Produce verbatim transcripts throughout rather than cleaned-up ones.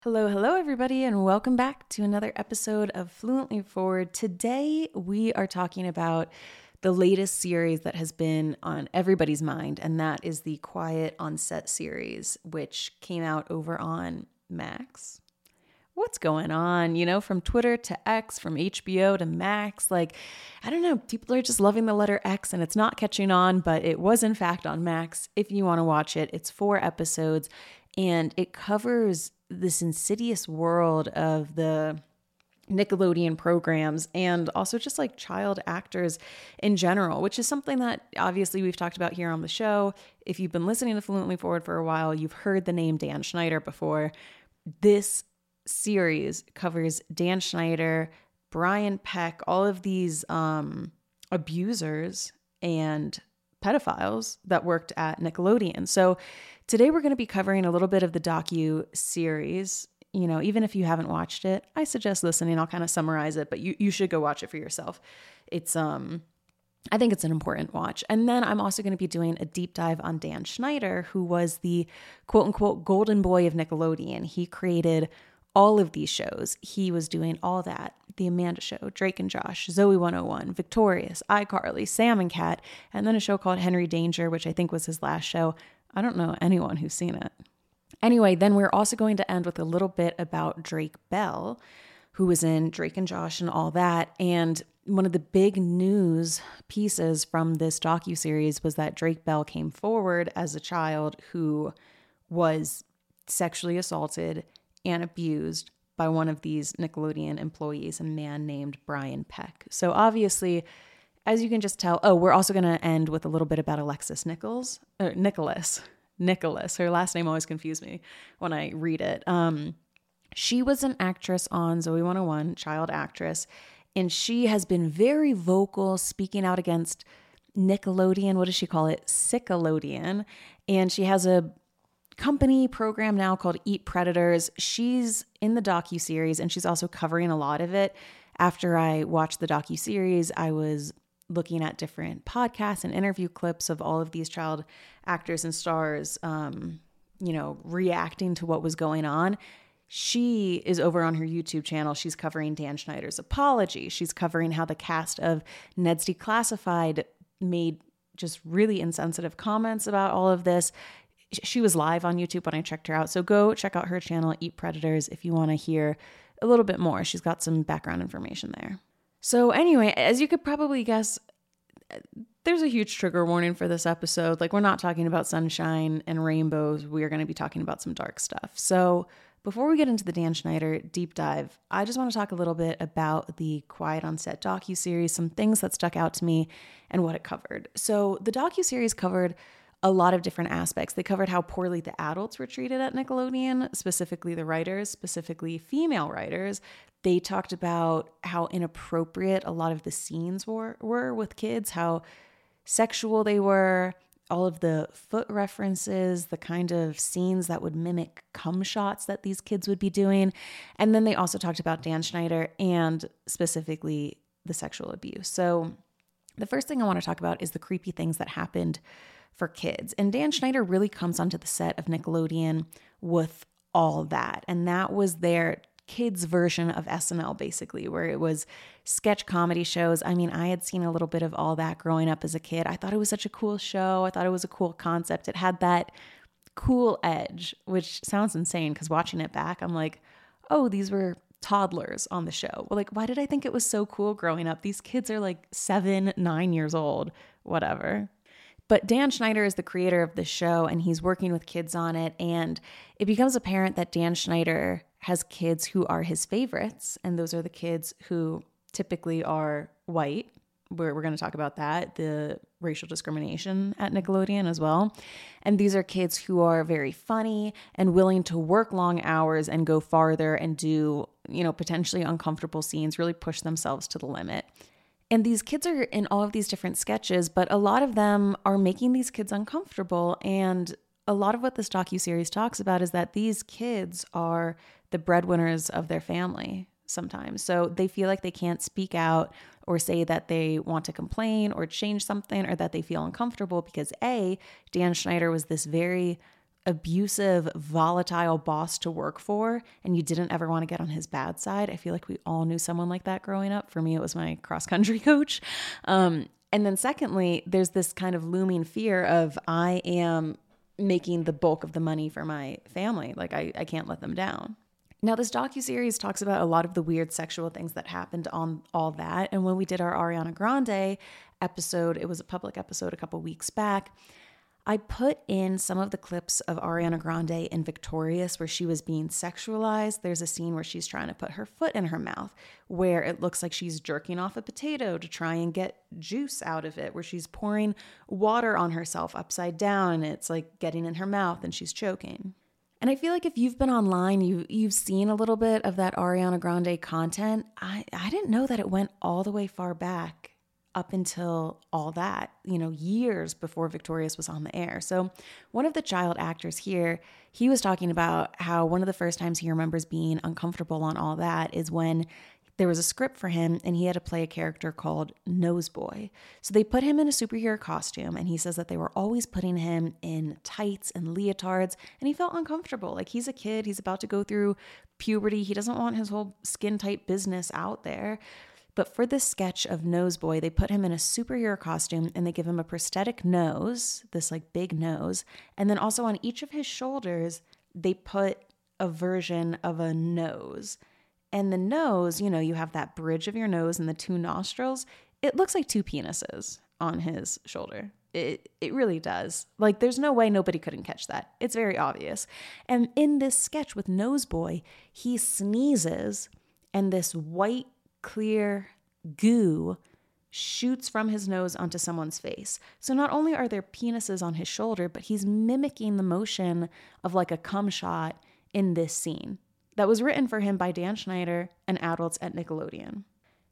Hello, hello, everybody, and welcome back to another episode of Fluently Forward. Today, we are talking about the latest series that has been on everybody's mind, and that is the Quiet on Set series, which came out over on Max. What's going on? You know, from Twitter to X, from H B O to Max. Like, I don't know, people are just loving the letter X, and it's not catching on, but it was in fact on Max. If you want to watch it, it's four episodes, and it covers this insidious world of the Nickelodeon programs and also just like child actors in general, which is something that obviously we've talked about here on the show. If you've been listening to Fluently Forward for a while, you've heard the name Dan Schneider before. This series covers Dan Schneider, Brian Peck, all of these um, abusers and pedophiles that worked at Nickelodeon. So today we're going to be covering a little bit of the docu series. You know, even if you haven't watched it, I suggest listening. I'll kind of summarize it, but you, you should go watch it for yourself. It's, um, I think it's an important watch. And then I'm also going to be doing a deep dive on Dan Schneider, who was the quote unquote golden boy of Nickelodeon. He created all of these shows. He was doing all that. The Amanda Show, Drake and Josh, Zoe one oh one, Victorious, iCarly, Sam and Cat, and then a show called Henry Danger, which I think was his last show. I don't know anyone who's seen it. Anyway, then we're also going to end with a little bit about Drake Bell, who was in Drake and Josh and all that. And one of the big news pieces from this docuseries was that Drake Bell came forward as a child who was sexually assaulted and abused by one of these Nickelodeon employees, a man named Brian Peck. So obviously, as you can just tell, oh, we're also going to end with a little bit about Alexis Nichols, or Nicholas, Nicholas. Her last name always confused me when I read it. Um, she was an actress on Zoe one oh one, child actress, and she has been very vocal, speaking out against Nickelodeon. What does she call it? Sickelodeon. And she has a company program now called Eat Predators. She's in the docuseries and she's also covering a lot of it. After I watched the docuseries, I was looking at different podcasts and interview clips of all of these child actors and stars, um, you know, reacting to what was going on. She is over on her YouTube channel. She's covering Dan Schneider's apology. She's covering how the cast of Ned's Declassified made just really insensitive comments about all of this. She was live on YouTube when I checked her out. So go check out her channel, Eat Predators, if you want to hear a little bit more. She's got some background information there. So anyway, as you could probably guess, there's a huge trigger warning for this episode. Like, we're not talking about sunshine and rainbows. We are going to be talking about some dark stuff. So before we get into the Dan Schneider deep dive, I just want to talk a little bit about the Quiet on Set docuseries, some things that stuck out to me and what it covered. So the docuseries covered a lot of different aspects. They covered how poorly the adults were treated at Nickelodeon, specifically the writers, specifically female writers. They talked about how inappropriate a lot of the scenes were, were with kids, how sexual they were, all of the foot references, the kind of scenes that would mimic cum shots that these kids would be doing. And then they also talked about Dan Schneider and specifically the sexual abuse. So the first thing I want to talk about is the creepy things that happened for kids. And Dan Schneider really comes onto the set of Nickelodeon with all that. And that was their kids' version of S N L, basically, where it was sketch comedy shows. I mean, I had seen a little bit of all that growing up as a kid. I thought it was such a cool show. I thought it was a cool concept. It had that cool edge, which sounds insane because watching it back, I'm like, oh, these were toddlers on the show. Well, like, why did I think it was so cool growing up? These kids are like seven, nine years old, whatever. But Dan Schneider is the creator of the show and he's working with kids on it. And it becomes apparent that Dan Schneider has kids who are his favorites. And those are the kids who typically are white. We're, we're going to talk about that, the racial discrimination at Nickelodeon as well. And these are kids who are very funny and willing to work long hours and go farther and do, you know, potentially uncomfortable scenes, really push themselves to the limit. And these kids are in all of these different sketches, but a lot of them are making these kids uncomfortable. And a lot of what this docuseries talks about is that these kids are the breadwinners of their family sometimes. So they feel like they can't speak out or say that they want to complain or change something or that they feel uncomfortable because A, Dan Schneider was this very abusive, volatile boss to work for, and you didn't ever want to get on his bad side. I feel like we all knew someone like that growing up. For me, it was my cross country coach. Um, and then secondly, there's this kind of looming fear of I am making the bulk of the money for my family. Like I, I can't let them down. Now, this docuseries talks about a lot of the weird sexual things that happened on All That. And when we did our Ariana Grande episode, it was a public episode a couple weeks back, I put in some of the clips of Ariana Grande in Victorious where she was being sexualized. There's a scene where she's trying to put her foot in her mouth, where it looks like she's jerking off a potato to try and get juice out of it, where she's pouring water on herself upside down and it's like getting in her mouth and she's choking. And I feel like if you've been online, you, you've seen a little bit of that Ariana Grande content. I, I didn't know that it went all the way far back up until All That, you know, years before Victorious was on the air. So one of the child actors here, he was talking about how one of the first times he remembers being uncomfortable on All That is when there was a script for him and he had to play a character called Noseboy. So they put him in a superhero costume, and he says that they were always putting him in tights and leotards, and he felt uncomfortable. Like, he's a kid, he's about to go through puberty. He doesn't want his whole skin tight business out there. But for this sketch of Noseboy, they put him in a superhero costume and they give him a prosthetic nose, this like big nose. And then also on each of his shoulders, they put a version of a nose. And the nose, you know, you have that bridge of your nose and the two nostrils. It looks like two penises on his shoulder. It it really does. Like, there's no way nobody couldn't catch that. It's very obvious. And in this sketch with Noseboy, he sneezes and this white clear goo shoots from his nose onto someone's face. So not only are there penises on his shoulder, but he's mimicking the motion of like a cum shot in this scene that was written for him by Dan Schneider and adults at Nickelodeon.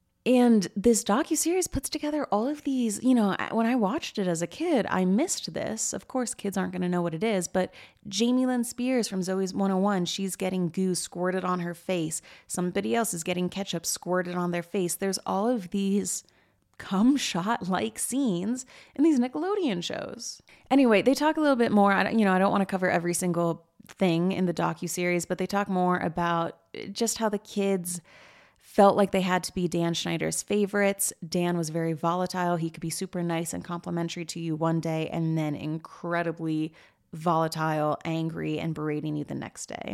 And this docuseries puts together all of these, you know, when I watched it as a kid, I missed this. Of course, kids aren't going to know what it is, but Jamie Lynn Spears from Zoey's one oh one, she's getting goo squirted on her face. Somebody else is getting ketchup squirted on their face. There's all of these cum shot-like scenes in these Nickelodeon shows. Anyway, they talk a little bit more. I don't, you know, I don't want to cover every single thing in the docuseries, but they talk more about just how the kids felt like they had to be Dan Schneider's favorites. Dan was very volatile. He could be super nice and complimentary to you one day and then incredibly volatile, angry, and berating you the next day.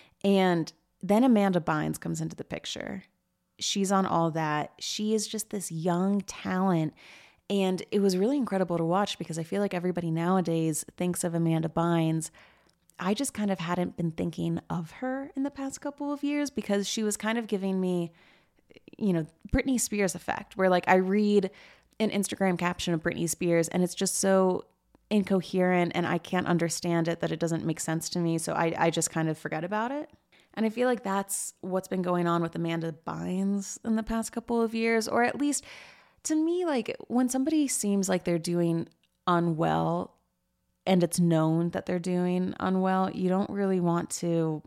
And then Amanda Bynes comes into the picture. She's on All That. She is just this young talent. And it was really incredible to watch because I feel like everybody nowadays thinks of Amanda Bynes. I just kind of hadn't been thinking of her in the past couple of years because she was kind of giving me, you know, Britney Spears effect, where like I read an Instagram caption of Britney Spears and it's just so incoherent and I can't understand it that it doesn't make sense to me. So I, I just kind of forget about it. And I feel like that's what's been going on with Amanda Bynes in the past couple of years, or at least to me, like when somebody seems like they're doing unwell and it's known that they're doing unwell, you don't really want to,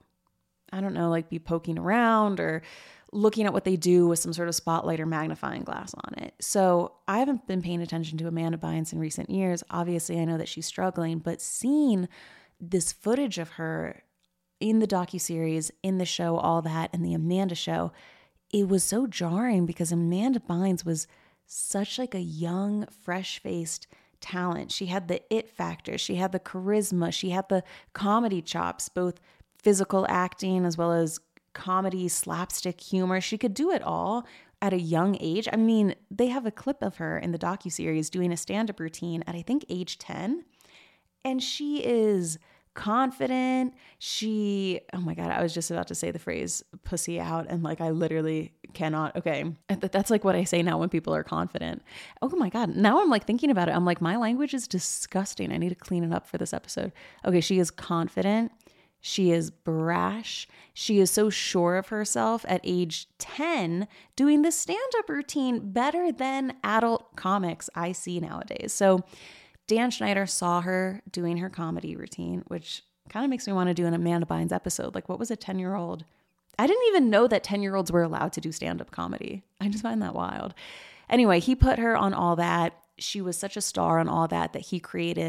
I don't know, like be poking around or looking at what they do with some sort of spotlight or magnifying glass on it. So I haven't been paying attention to Amanda Bynes in recent years. Obviously, I know that she's struggling, but seeing this footage of her in the docuseries, in the show, All That, and the Amanda Show, it was so jarring because Amanda Bynes was such like a young, fresh-faced talent. She had the it factor. She had the charisma. She had the comedy chops, both physical acting as well as comedy, slapstick humor. She could do it all at a young age. I mean, they have a clip of her in the docuseries doing a stand-up routine at, I think, age ten. And she is confident. She, oh my God, I was just about to say the phrase pussy out. And like, I literally cannot. Okay. That's like what I say now when people are confident. Oh my God. Now I'm like thinking about it. I'm like, my language is disgusting. I need to clean it up for this episode. Okay. She is confident. She is brash. She is so sure of herself at age ten, doing this stand-up routine better than adult comics I see nowadays. So Dan Schneider saw her doing her comedy routine, which kind of makes me want to do an Amanda Bynes episode. Like, what was a ten-year-old? I didn't even know that ten-year-olds were allowed to do stand-up comedy. I just find that wild. Anyway, he put her on All That. She was such a star on All That that he created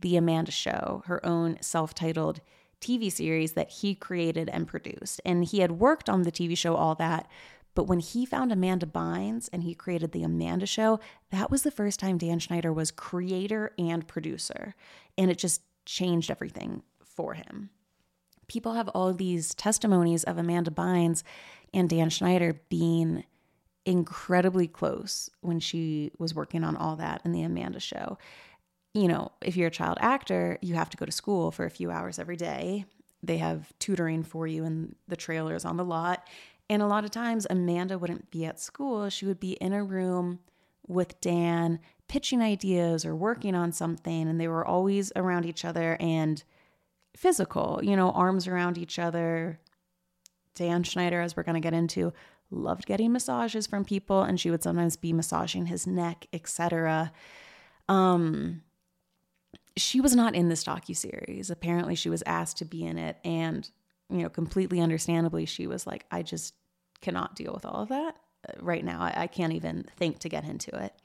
The Amanda Show, her own self-titled T V series that he created and produced. And he had worked on the T V show All That, but when he found Amanda Bynes and he created The Amanda Show, that was the first time Dan Schneider was creator and producer. And it just changed everything for him. People have all of these testimonies of Amanda Bynes and Dan Schneider being incredibly close when she was working on All That and The Amanda Show. You know, if you're a child actor, you have to go to school for a few hours every day. They have tutoring for you in the trailers on the lot. And a lot of times Amanda wouldn't be at school. She would be in a room with Dan pitching ideas or working on something. And they were always around each other and physical, you know, arms around each other. Dan Schneider, as we're going to get into, loved getting massages from people. And she would sometimes be massaging his neck, et cetera. Um... She was not in this docuseries. Apparently she was asked to be in it. And, you know, completely understandably, she was like, I just cannot deal with all of that right now. I, I can't even think to get into it.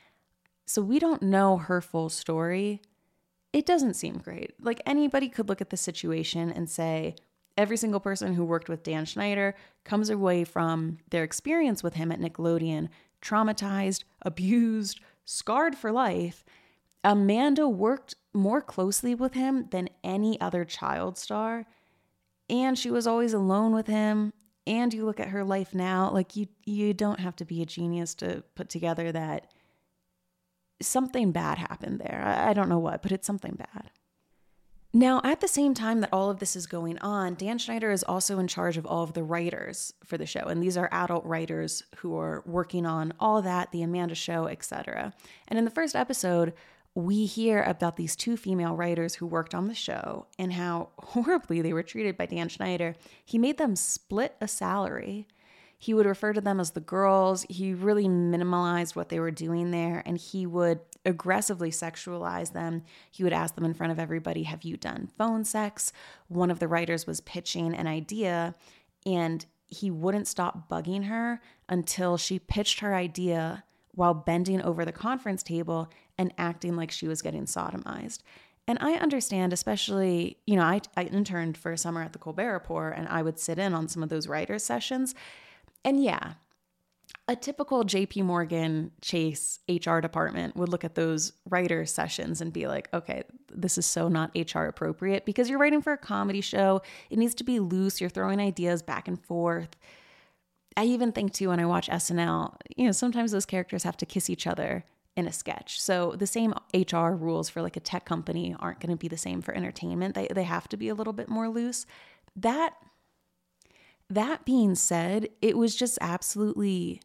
So we don't know her full story. It doesn't seem great. Like anybody could look at the situation and say, every single person who worked with Dan Schneider comes away from their experience with him at Nickelodeon traumatized, abused, scarred for life. Amanda worked more closely with him than any other child star, and she was always alone with him. And you look at her life now, like you you don't have to be a genius to put together that something bad happened there. I, I don't know what, but it's something bad. Now, at the same time that all of this is going on, Dan Schneider is also in charge of all of the writers for the show. And these are adult writers who are working on All That, The Amanda Show, et cetera. And in the first episode, we hear about these two female writers who worked on the show and how horribly they were treated by Dan Schneider. He made them split a salary. He would refer to them as the girls. He really minimalized what they were doing there, and he would aggressively sexualize them. He would ask them in front of everybody, have you done phone sex? One of the writers was pitching an idea, and he wouldn't stop bugging her until she pitched her idea while bending over the conference table and acting like she was getting sodomized. And I understand, especially, you know, I, I interned for a summer at the Colbert Report, and I would sit in on some of those writers' sessions. And yeah, a typical J P Morgan Chase H R department would look at those writer sessions and be like, okay, this is so not H R appropriate because you're writing for a comedy show. It needs to be loose. You're throwing ideas back and forth. I even think too, when I watch S N L, you know, sometimes those characters have to kiss each other in a sketch. So the same H R rules for like a tech company aren't going to be the same for entertainment. They they have to be a little bit more loose. That that being said, it was just absolutely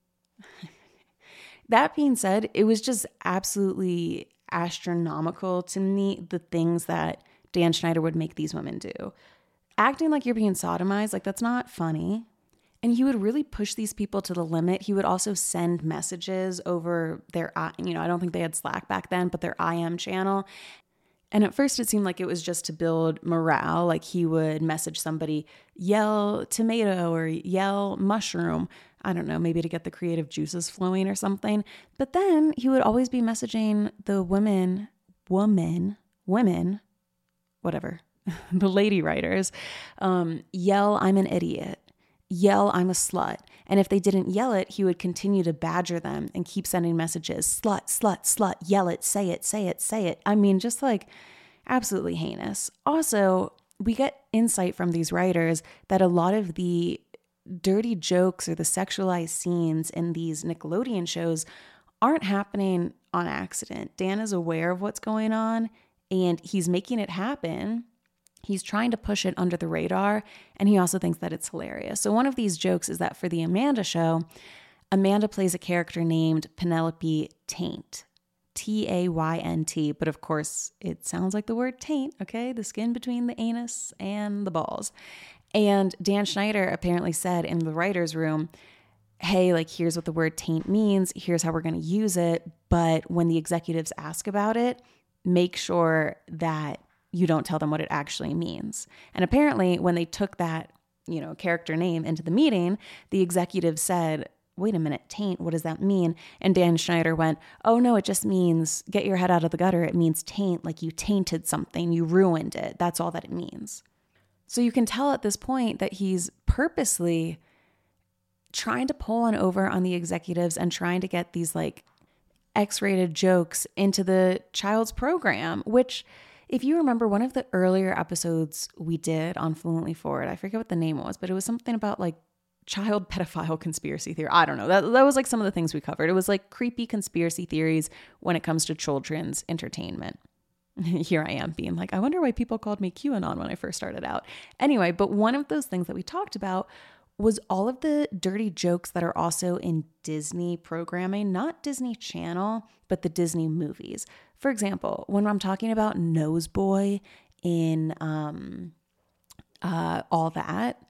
that being said, it was just absolutely astronomical to me, the things that Dan Schneider would make these women do. Acting like you're being sodomized, like that's not funny. And he would really push these people to the limit. He would also send messages over their, you know, I don't think they had Slack back then, but their I M channel. And at first it seemed like it was just to build morale. Like he would message somebody, yell tomato or yell mushroom. I don't know, maybe to get the creative juices flowing or something. But then he would always be messaging the women, woman, women, whatever, the lady writers, um, yell, I'm an idiot. Yell, I'm a slut. And if they didn't yell it, he would continue to badger them and keep sending messages. Slut, slut, slut, yell it, say it, say it, say it. I mean, just like absolutely heinous. Also, we get insight from these writers that a lot of the dirty jokes or the sexualized scenes in these Nickelodeon shows aren't happening on accident. Dan is aware of what's going on and he's making it happen. He's trying to push it under the radar, and he also thinks that it's hilarious. So one of these jokes is that for the Amanda Show, Amanda plays a character named Penelope Taint, T A Y N T, but of course it sounds like the word taint, okay? The skin between the anus and the balls. And Dan Schneider apparently said in the writer's room, hey, like, here's what the word taint means. Here's how we're going to use it. But when the executives ask about it, make sure that you don't tell them what it actually means. And apparently when they took that, you know, character name into the meeting, the executive said, wait a minute, taint, what does that mean? And Dan Schneider went, oh no, it just means get your head out of the gutter. It means taint, like you tainted something, you ruined it. That's all that it means. So you can tell at this point that he's purposely trying to pull one over on the executives and trying to get these like X-rated jokes into the child's program, which if you remember one of the earlier episodes we did on Fluently Forward, I forget what the name was, but it was something about like child pedophile conspiracy theory. I don't know. That, that was like some of the things we covered. It was like creepy conspiracy theories when it comes to children's entertainment. Here I am being like, I wonder why people called me QAnon when I first started out. Anyway, but one of those things that we talked about was all of the dirty jokes that are also in Disney programming, not Disney Channel, but the Disney movies. For example, when I'm talking about Noseboy in um, uh, All That,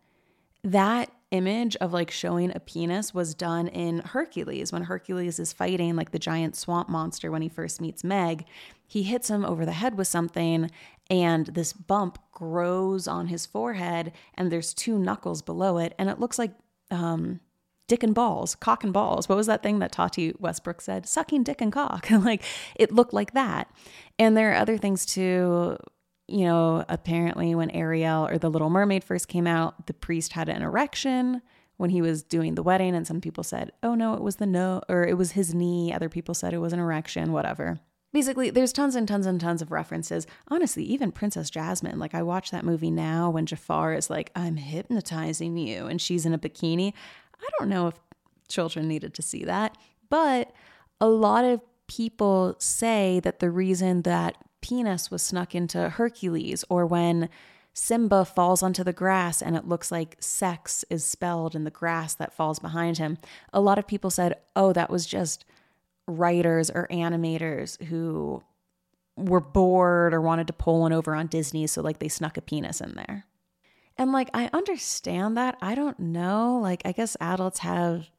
that image of like showing a penis was done in Hercules. When Hercules is fighting like the giant swamp monster when he first meets Meg, he hits him over the head with something and this bump grows on his forehead and there's two knuckles below it and it looks like um, dick and balls, cock and balls. What was that thing that Tati Westbrook said? Sucking dick and cock. Like it looked like that. And there are other things too. You know, apparently when Ariel or the Little Mermaid first came out, the priest had an erection when he was doing the wedding. And some people said, oh no, it was the no, or it was his knee. Other people said it was an erection, whatever. Basically, there's tons and tons and tons of references. Honestly, even Princess Jasmine, like I watch that movie now when Jafar is like, I'm hypnotizing you. And she's in a bikini. I don't know if children needed to see that, but a lot of people say that the reason that penis was snuck into Hercules, or when Simba falls onto the grass and it looks like sex is spelled in the grass that falls behind him. A lot of people said, oh, that was just writers or animators who were bored or wanted to pull one over on Disney. So like they snuck a penis in there. And like, I understand that. I don't know. Like, I guess adults have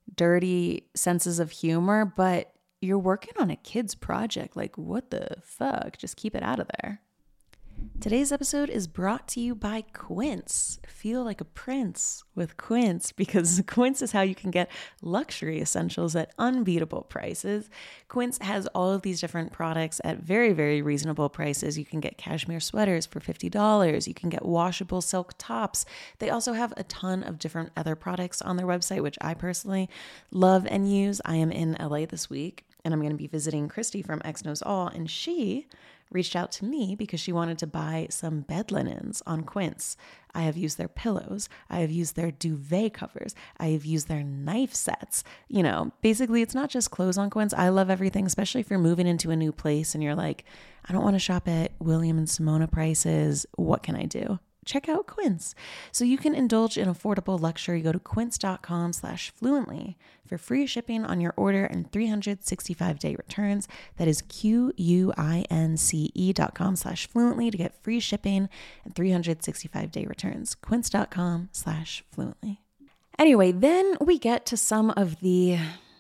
dirty senses of humor, but you're working on a kid's project. Like, what the fuck? Just keep it out of there. Today's episode is brought to you by Quince. Feel like a prince with Quince, because Quince is how you can get luxury essentials at unbeatable prices. Quince has all of these different products at very, very reasonable prices. You can get cashmere sweaters for fifty dollars. You can get washable silk tops. They also have a ton of different other products on their website, which I personally love and use. I am in L A this week, and I'm going to be visiting Christy from X Knows All, and she reached out to me because she wanted to buy some bed linens on Quince. I have used their pillows. I have used their duvet covers. I have used their knife sets. You know, basically it's not just clothes on Quince. I love everything, especially if you're moving into a new place and you're like, I don't want to shop at William and Simona prices. What can I do? Check out Quince. So you can indulge in affordable luxury. Go to quince.com slash fluently for free shipping on your order and three hundred sixty-five day returns. That is Q-U-I-N-C-E dot com slash fluently to get free shipping and three hundred sixty-five day returns. Quince.com slash fluently. Anyway, then we get to some of the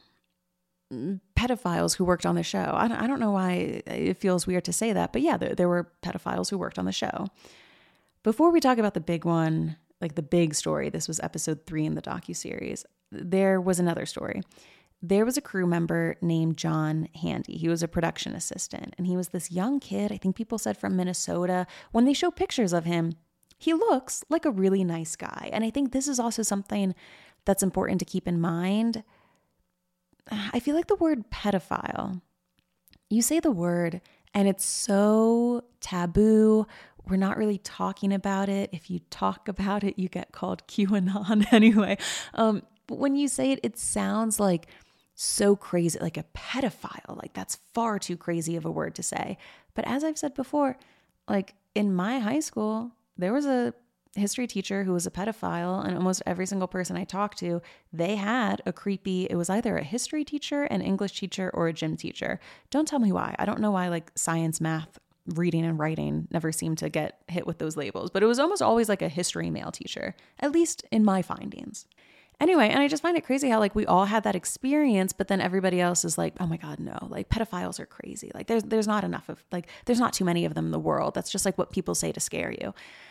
pedophiles who worked on the show. I don't, I don't know why it feels weird to say that, but yeah, there, there were pedophiles who worked on the show. Before we talk about the big one, like the big story, this was episode three in the docuseries, there was another story. There was a crew member named John Handy. He was a production assistant, and he was this young kid, I think people said from Minnesota. When they show pictures of him, he looks like a really nice guy. And I think this is also something that's important to keep in mind. I feel like the word pedophile, you say the word and it's so taboo. We're not really talking about it. If you talk about it, you get called QAnon anyway. Um, but when you say it, it sounds like so crazy, like a pedophile. Like that's far too crazy of a word to say. But as I've said before, like in my high school, there was a history teacher who was a pedophile, and almost every single person I talked to, they had a creepy, it was either a history teacher, an English teacher, or a gym teacher. Don't tell me why. I don't know why like science, math, reading and writing never seemed to get hit with those labels, but it was almost always like a history male teacher, at least in my findings. Anyway, and I just find it crazy how like we all had that experience, but then everybody else is like, oh my God, no, like pedophiles are crazy. Like there's, there's not enough of like, there's not too many of them in the world. That's just like what people say to scare you.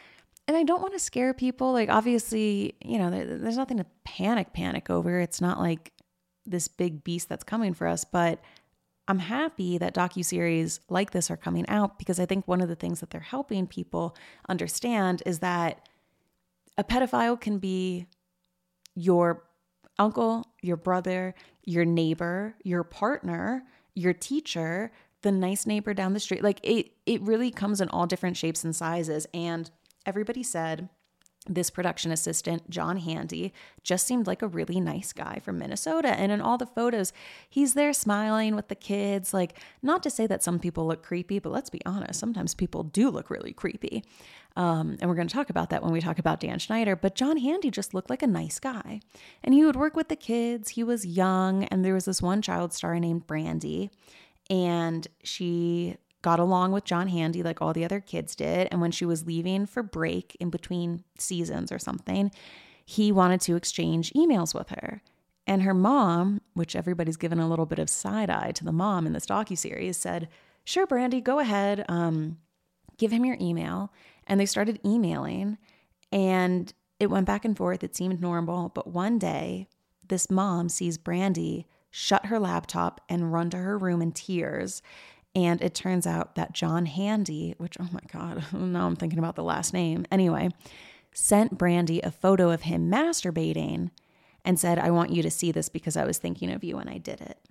and I don't want to scare people. Like, obviously, you know, there, there's nothing to panic, panic over. It's not like this big beast that's coming for us, but I'm happy that docuseries like this are coming out, because I think one of the things that they're helping people understand is that a pedophile can be your uncle, your brother, your neighbor, your partner, your teacher, the nice neighbor down the street. Like, it, it really comes in all different shapes and sizes. And everybody said this production assistant, John Handy, just seemed like a really nice guy from Minnesota. And in all the photos, he's there smiling with the kids. Like, not to say that some people look creepy, but let's be honest, sometimes people do look really creepy. Um, and we're going to talk about that when we talk about Dan Schneider. But John Handy just looked like a nice guy. And he would work with the kids. He was young. And there was this one child star named Brandy. And she got along with John Handy like all the other kids did. And when she was leaving for break in between seasons or something, he wanted to exchange emails with her. And her mom, which everybody's given a little bit of side eye to the mom in this docuseries, said, "Sure, Brandy, go ahead. Um, give him your email." And they started emailing, and it went back and forth. It seemed normal. But one day, this mom sees Brandy shut her laptop and run to her room in tears. And it turns out that John Handy, which, oh my God, now I'm thinking about the last name. Anyway, sent Brandy a photo of him masturbating and said, "I want you to see this because I was thinking of you when I did it."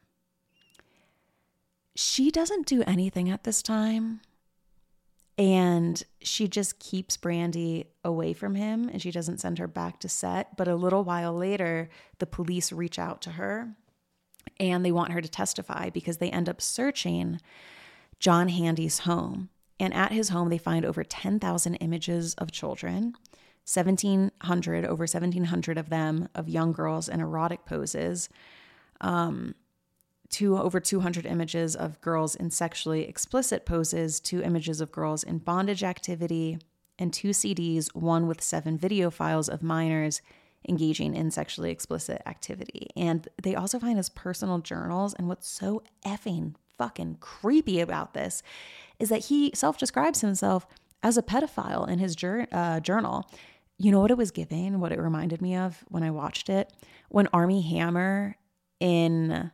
She doesn't do anything at this time. And she just keeps Brandy away from him, and she doesn't send her back to set. But a little while later, the police reach out to her and they want her to testify, because they end up searching John Handy's home. And at his home, they find over ten thousand images of children, seventeen hundred, over seventeen hundred of them of young girls in erotic poses, um, to over two hundred images of girls in sexually explicit poses, two images of girls in bondage activity, and two C Ds, one with seven video files of minors engaging in sexually explicit activity. And they also find his personal journals. And what's so effing fucking creepy about this is that he self-describes himself as a pedophile in his jur- uh, journal. You know what it was giving, what it reminded me of when I watched it? When Armie Hammer, in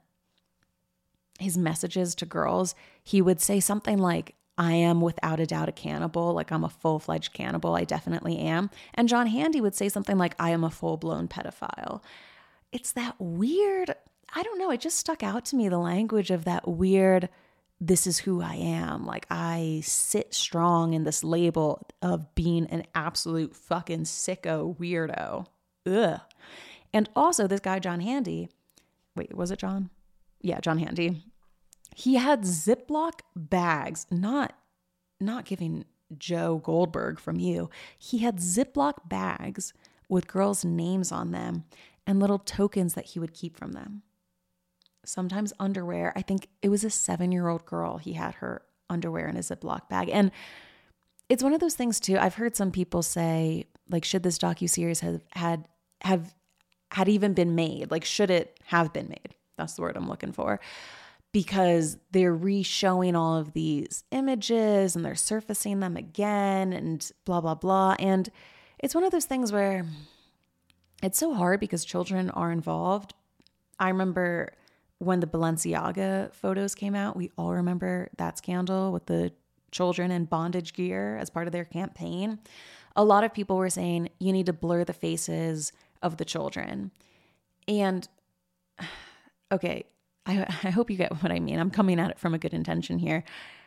his messages to girls, he would say something like, "I am without a doubt a cannibal, like I'm a full-fledged cannibal, I definitely am." And John Handy would say something like, "I am a full-blown pedophile." It's that weird, I don't know, it just stuck out to me, the language of that weird, this is who I am. Like, I sit strong in this label of being an absolute fucking sicko weirdo. Ugh. And also this guy, John Handy, wait, was it John? Yeah, John Handy. He had Ziploc bags, not, not giving Joe Goldberg from you. He had Ziploc bags with girls' names on them and little tokens that he would keep from them. Sometimes underwear. I think it was a seven-year-old girl. He had her underwear in a Ziploc bag. And it's one of those things too. I've heard some people say, like, should this docuseries have had have had even been made? Like, should it have been made? That's the word I'm looking for. Because they're re-showing all of these images and they're surfacing them again and blah, blah, blah. And it's one of those things where it's so hard because children are involved. I remember when the Balenciaga photos came out, we all remember that scandal with the children in bondage gear as part of their campaign. A lot of people were saying you need to blur the faces of the children. And okay, I, I hope you get what I mean. I'm coming at it from a good intention here.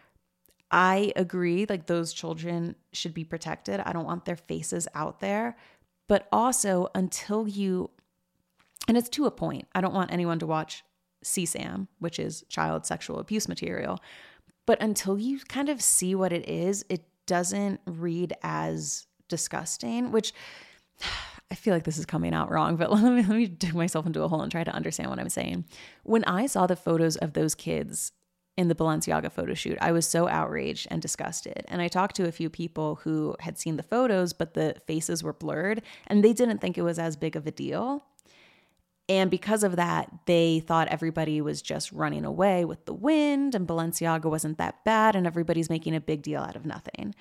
I agree, like, those children should be protected. I don't want their faces out there. But also, until you, and it's to a point, I don't want anyone to watch C SAM, which is child sexual abuse material. But until you kind of see what it is, it doesn't read as disgusting, which I feel like this is coming out wrong, but let me, let me dig myself into a hole and try to understand what I'm saying. When I saw the photos of those kids in the Balenciaga photo shoot, I was so outraged and disgusted. And I talked to a few people who had seen the photos, but the faces were blurred and they didn't think it was as big of a deal. And because of that, they thought everybody was just running away with the wind and Balenciaga wasn't that bad and everybody's making a big deal out of nothing.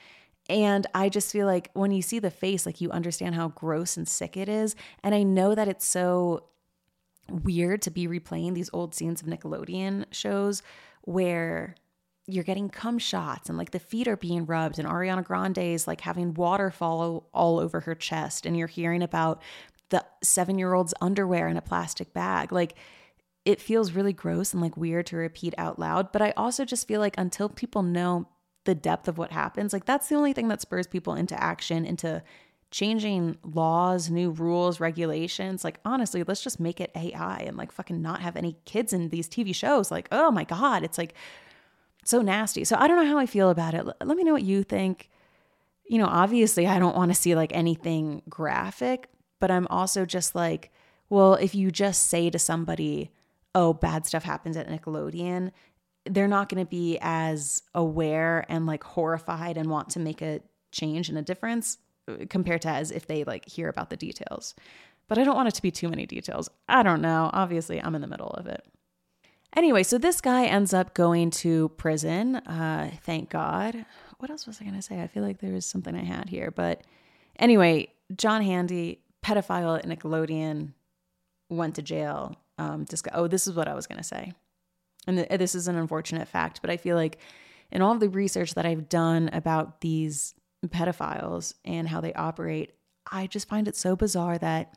And I just feel like when you see the face, like you understand how gross and sick it is. And I know that it's so weird to be replaying these old scenes of Nickelodeon shows where you're getting cum shots and like the feet are being rubbed and Ariana Grande is like having water fall all over her chest and you're hearing about the seven-year-old's underwear in a plastic bag. Like it feels really gross and like weird to repeat out loud. But I also just feel like until people know the depth of what happens, like that's the only thing that spurs people into action, into changing laws, new rules, regulations. Like, honestly, let's just make it A I and like fucking not have any kids in these T V shows. Like, oh my God, it's like so nasty. So I don't know how I feel about it. Let me know what you think. You know, obviously I don't want to see like anything graphic, but I'm also just like, well, if you just say to somebody, oh, bad stuff happens at Nickelodeon, they're not going to be as aware and like horrified and want to make a change and a difference compared to as if they like hear about the details. But I don't want it to be too many details. I don't know. Obviously, I'm in the middle of it. Anyway, so this guy ends up going to prison. Uh, thank God. What else was I going to say? I feel like there was something I had here. But anyway, John Handy, pedophile at Nickelodeon, went to jail. Um, disc- oh, this is what I was going to say. And th- this is an unfortunate fact, but I feel like in all of the research that I've done about these pedophiles and how they operate, I just find it so bizarre that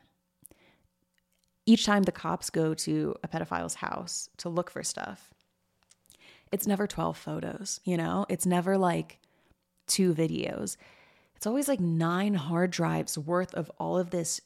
each time the cops go to a pedophile's house to look for stuff, it's never twelve photos, you know? It's never like two videos. It's always like nine hard drives worth of all of this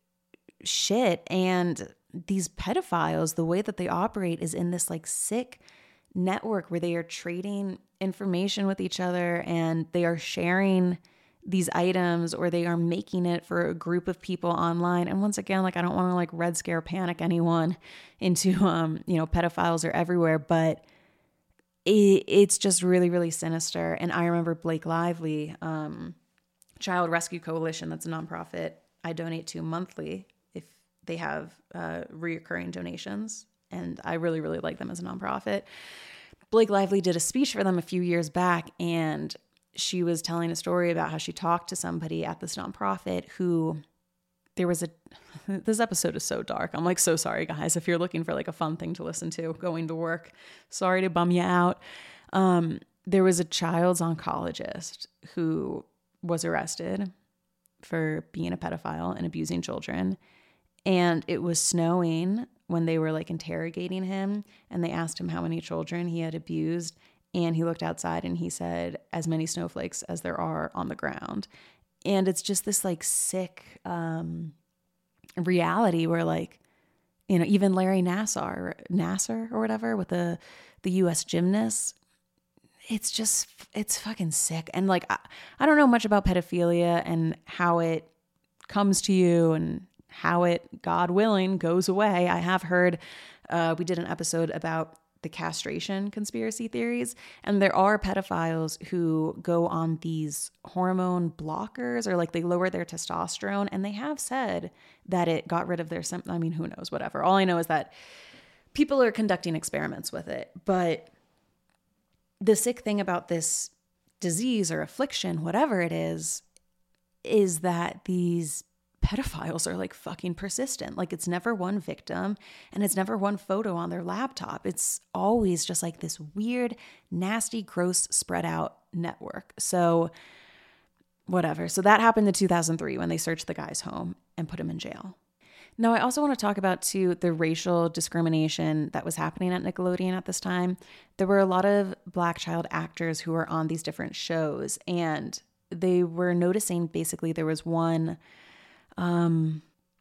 shit. And these pedophiles, the way that they operate is in this like sick network where they are trading information with each other and they are sharing these items or they are making it for a group of people online. And once again, like I don't want to like red scare panic anyone into, um, you know, pedophiles are everywhere, but it, it's just really, really sinister. And I remember Blake Lively, um, Child Rescue Coalition, that's a nonprofit I donate to monthly if they have uh, reoccurring donations. And I really, really like them as a nonprofit. Blake Lively did a speech for them a few years back, and she was telling a story about how she talked to somebody at this nonprofit who there was a, this episode is so dark. I'm like, so sorry guys. If you're looking for like a fun thing to listen to going to work, sorry to bum you out. Um, there was a child's oncologist who was arrested for being a pedophile and abusing children. And it was snowing when they were like interrogating him, and they asked him how many children he had abused. And he looked outside and he said, as many snowflakes as there are on the ground. And it's just this like sick um, reality where like, you know, even Larry Nassar, Nassar or whatever with the, the U S gymnast, it's just, it's fucking sick. And like, I, I don't know much about pedophilia and how it comes to you and how it, God willing, goes away. I have heard, uh, we did an episode about the castration conspiracy theories, and there are pedophiles who go on these hormone blockers or like they lower their testosterone, and they have said that it got rid of their symptoms. I mean, who knows, whatever. All I know is that people are conducting experiments with it. But the sick thing about this disease or affliction, whatever it is, is that these pedophiles are like fucking persistent. Like it's never one victim and it's never one photo on their laptop. It's always just like this weird, nasty, gross, spread out network. So whatever. So that happened in two thousand three when they searched the guy's home and put him in jail. Now, I also want to talk about too the racial discrimination that was happening at Nickelodeon at this time. There were a lot of Black child actors who were on these different shows, and they were noticing basically there was one Um,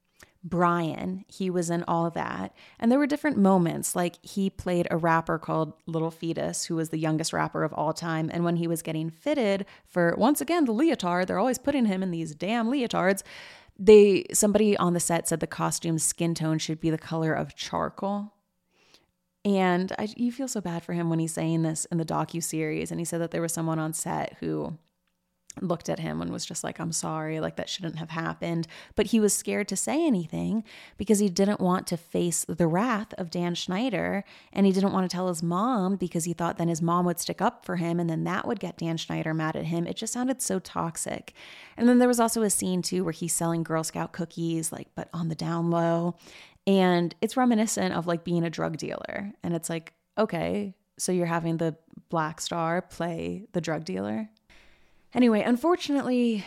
Brian, he was in all of that. And there were different moments, like he played a rapper called Little Fetus, who was the youngest rapper of all time. And when he was getting fitted for, once again, the leotard, they're always putting him in these damn leotards. They, somebody on the set said the costume's skin tone should be the color of charcoal. And I, you feel so bad for him when he's saying this in the docuseries. And he said that there was someone on set who looked at him and was just like, I'm sorry, like that shouldn't have happened. But he was scared to say anything because he didn't want to face the wrath of Dan Schneider. And he didn't want to tell his mom because he thought then his mom would stick up for him and then that would get Dan Schneider mad at him. It just sounded so toxic. And then there was also a scene too where he's selling Girl Scout cookies, like, but on the down low. And it's reminiscent of like being a drug dealer. And it's like, okay, so you're having the black star play the drug dealer? Anyway, unfortunately,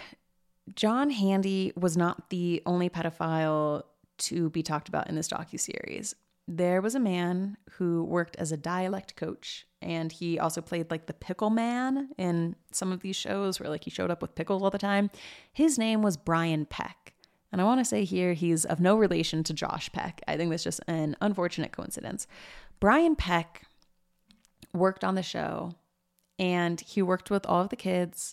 John Handy was not the only pedophile to be talked about in this docuseries. There was a man who worked as a dialect coach, and he also played like the pickle man in some of these shows where like he showed up with pickles all the time. His name was Brian Peck. And I want to say here, he's of no relation to Josh Peck. I think that's just an unfortunate coincidence. Brian Peck worked on the show, and he worked with all of the kids.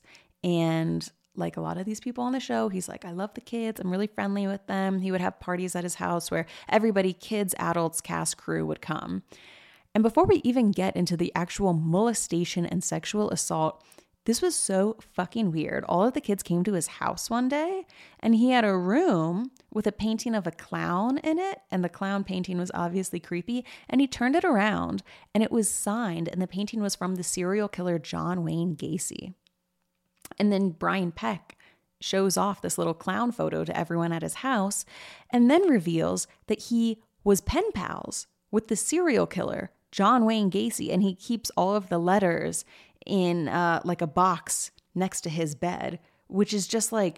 And like a lot of these people on the show, he's like, I love the kids. I'm really friendly with them. He would have parties at his house where everybody, kids, adults, cast, crew would come. And before we even get into the actual molestation and sexual assault, this was so fucking weird. All of the kids came to his house one day and he had a room with a painting of a clown in it. And the clown painting was obviously creepy. And he turned it around and it was signed. And the painting was from the serial killer John Wayne Gacy. And then Brian Peck shows off this little clown photo to everyone at his house and then reveals that he was pen pals with the serial killer, John Wayne Gacy. And he keeps all of the letters in uh, like a box next to his bed, which is just like,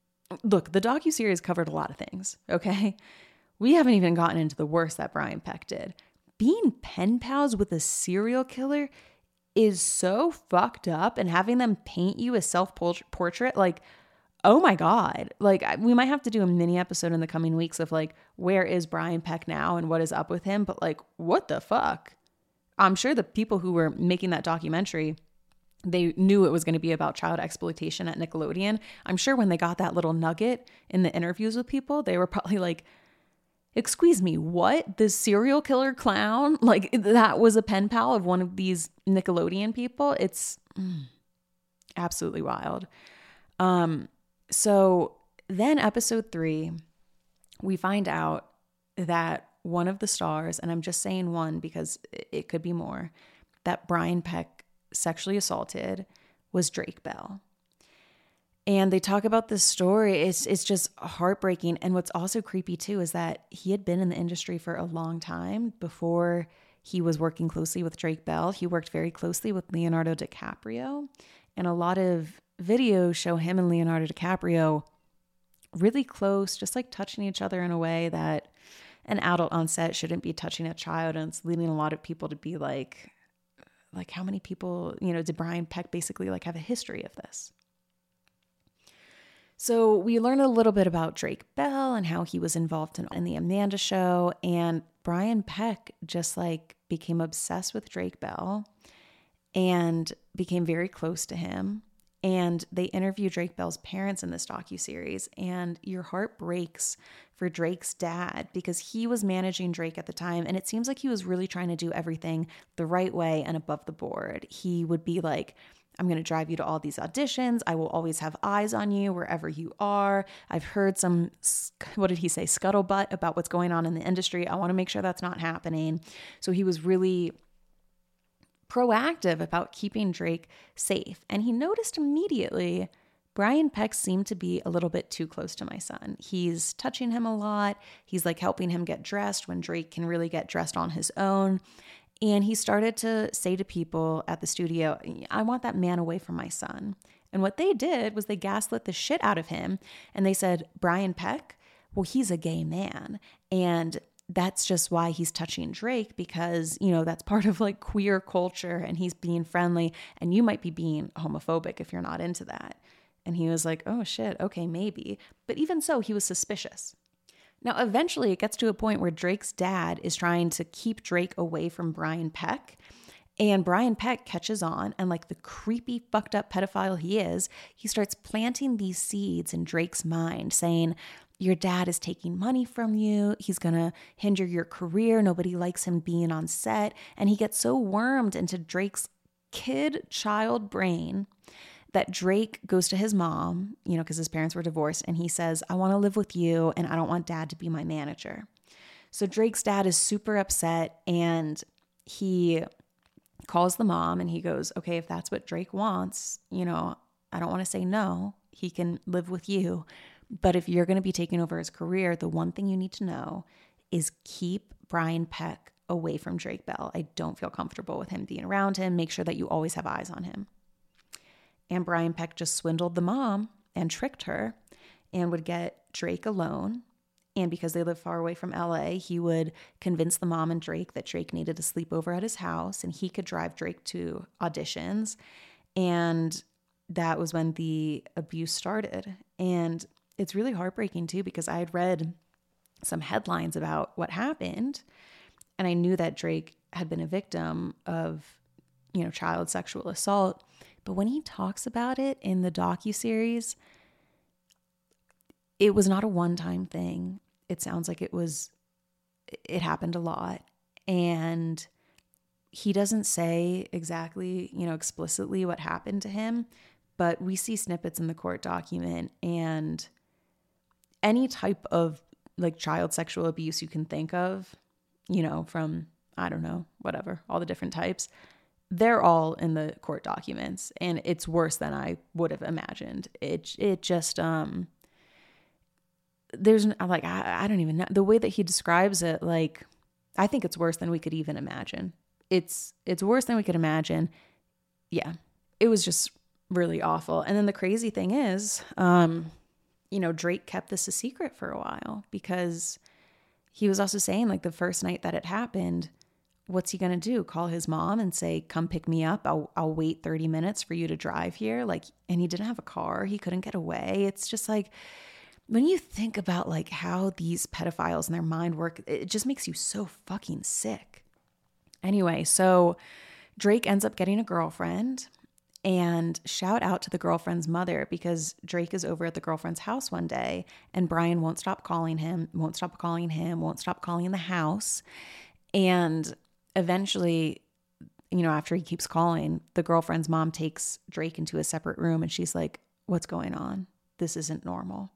look, the docuseries covered a lot of things, okay? We haven't even gotten into the worst that Brian Peck did. Being pen pals with a serial killer is so fucked up, and having them paint you a self-portrait, like, oh my God. Like, we might have to do a mini episode in the coming weeks of like, where is Brian Peck now and what is up with him? But like, what the fuck? I'm sure the people who were making that documentary, they knew it was going to be about child exploitation at Nickelodeon. I'm sure when they got that little nugget in the interviews with people, they were probably like, excuse me, what? The serial killer clown? Like, that was a pen pal of one of these Nickelodeon people? It's mm, absolutely wild. Um, so then episode three, we find out that one of the stars, and I'm just saying one because it could be more, that Brian Peck sexually assaulted was Drake Bell. And they talk about this story. It's it's just heartbreaking. And what's also creepy too is that he had been in the industry for a long time before he was working closely with Drake Bell. He worked very closely with Leonardo DiCaprio. And a lot of videos show him and Leonardo DiCaprio really close, just like touching each other in a way that an adult on set shouldn't be touching a child. And it's leading a lot of people to be like, like how many people, you know, did Brian Peck basically like have a history of this? So we learned a little bit about Drake Bell and how he was involved in, in the Amanda Show. And Brian Peck just like became obsessed with Drake Bell and became very close to him. And they interview Drake Bell's parents in this docuseries. And your heart breaks for Drake's dad because he was managing Drake at the time. And it seems like he was really trying to do everything the right way and above the board. He would be like, I'm going to drive you to all these auditions. I will always have eyes on you wherever you are. I've heard some, what did he say, scuttlebutt about what's going on in the industry. I want to make sure that's not happening. So he was really proactive about keeping Drake safe. And he noticed immediately Brian Peck seemed to be a little bit too close to my son. He's touching him a lot. He's like helping him get dressed when Drake can really get dressed on his own. And he started to say to people at the studio, I want that man away from my son. And what they did was they gaslit the shit out of him. And they said, Brian Peck, well, he's a gay man. And that's just why he's touching Drake because, you know, that's part of like queer culture and he's being friendly and you might be being homophobic if you're not into that. And he was like, oh shit, okay, maybe. But even so, he was suspicious. Now, eventually it gets to a point where Drake's dad is trying to keep Drake away from Brian Peck. And Brian Peck catches on, and like the creepy, fucked up pedophile he is, he starts planting these seeds in Drake's mind, saying, your dad is taking money from you. He's going to hinder your career. Nobody likes him being on set. And he gets so wormed into Drake's kid child brain that Drake goes to his mom, you know, because his parents were divorced, and he says, I want to live with you and I don't want dad to be my manager. So Drake's dad is super upset, and he calls the mom and he goes, okay, if that's what Drake wants, you know, I don't want to say no. He can live with you. But if you're going to be taking over his career, the one thing you need to know is keep Brian Peck away from Drake Bell. I don't feel comfortable with him being around him. Make sure that you always have eyes on him. And Brian Peck just swindled the mom and tricked her and would get Drake alone. And because they live far away from L A, he would convince the mom and Drake that Drake needed to sleep over at his house and he could drive Drake to auditions. And that was when the abuse started. And it's really heartbreaking too, because I had read some headlines about what happened. And I knew that Drake had been a victim of, you know, child sexual assault. But when he talks about it in the docuseries, it was not a one-time thing. It sounds like it was, it happened a lot. And he doesn't say exactly, you know, explicitly what happened to him, but we see snippets in the court document, and any type of like child sexual abuse you can think of, you know, from, I don't know, whatever, all the different types, they're all in the court documents, and it's worse than I would have imagined. It it just um there's like I, I don't even know the way that he describes it. Like, I think it's worse than we could even imagine. It's it's worse than we could imagine. Yeah, it was just really awful. And then the crazy thing is, um, you know, Drake kept this a secret for a while because he was also saying, like, the first night that it happened, what's he going to do? Call his mom and say, come pick me up. I'll, I'll wait thirty minutes for you to drive here. Like, and he didn't have a car. He couldn't get away. It's just like, when you think about like how these pedophiles and their mind work, it just makes you so fucking sick. Anyway, so Drake ends up getting a girlfriend, and shout out to the girlfriend's mother, because Drake is over at the girlfriend's house one day and Brian won't stop calling him, won't stop calling him, won't stop calling the house. And eventually, you know, after he keeps calling, the girlfriend's mom takes Drake into a separate room and she's like, what's going on? This isn't normal.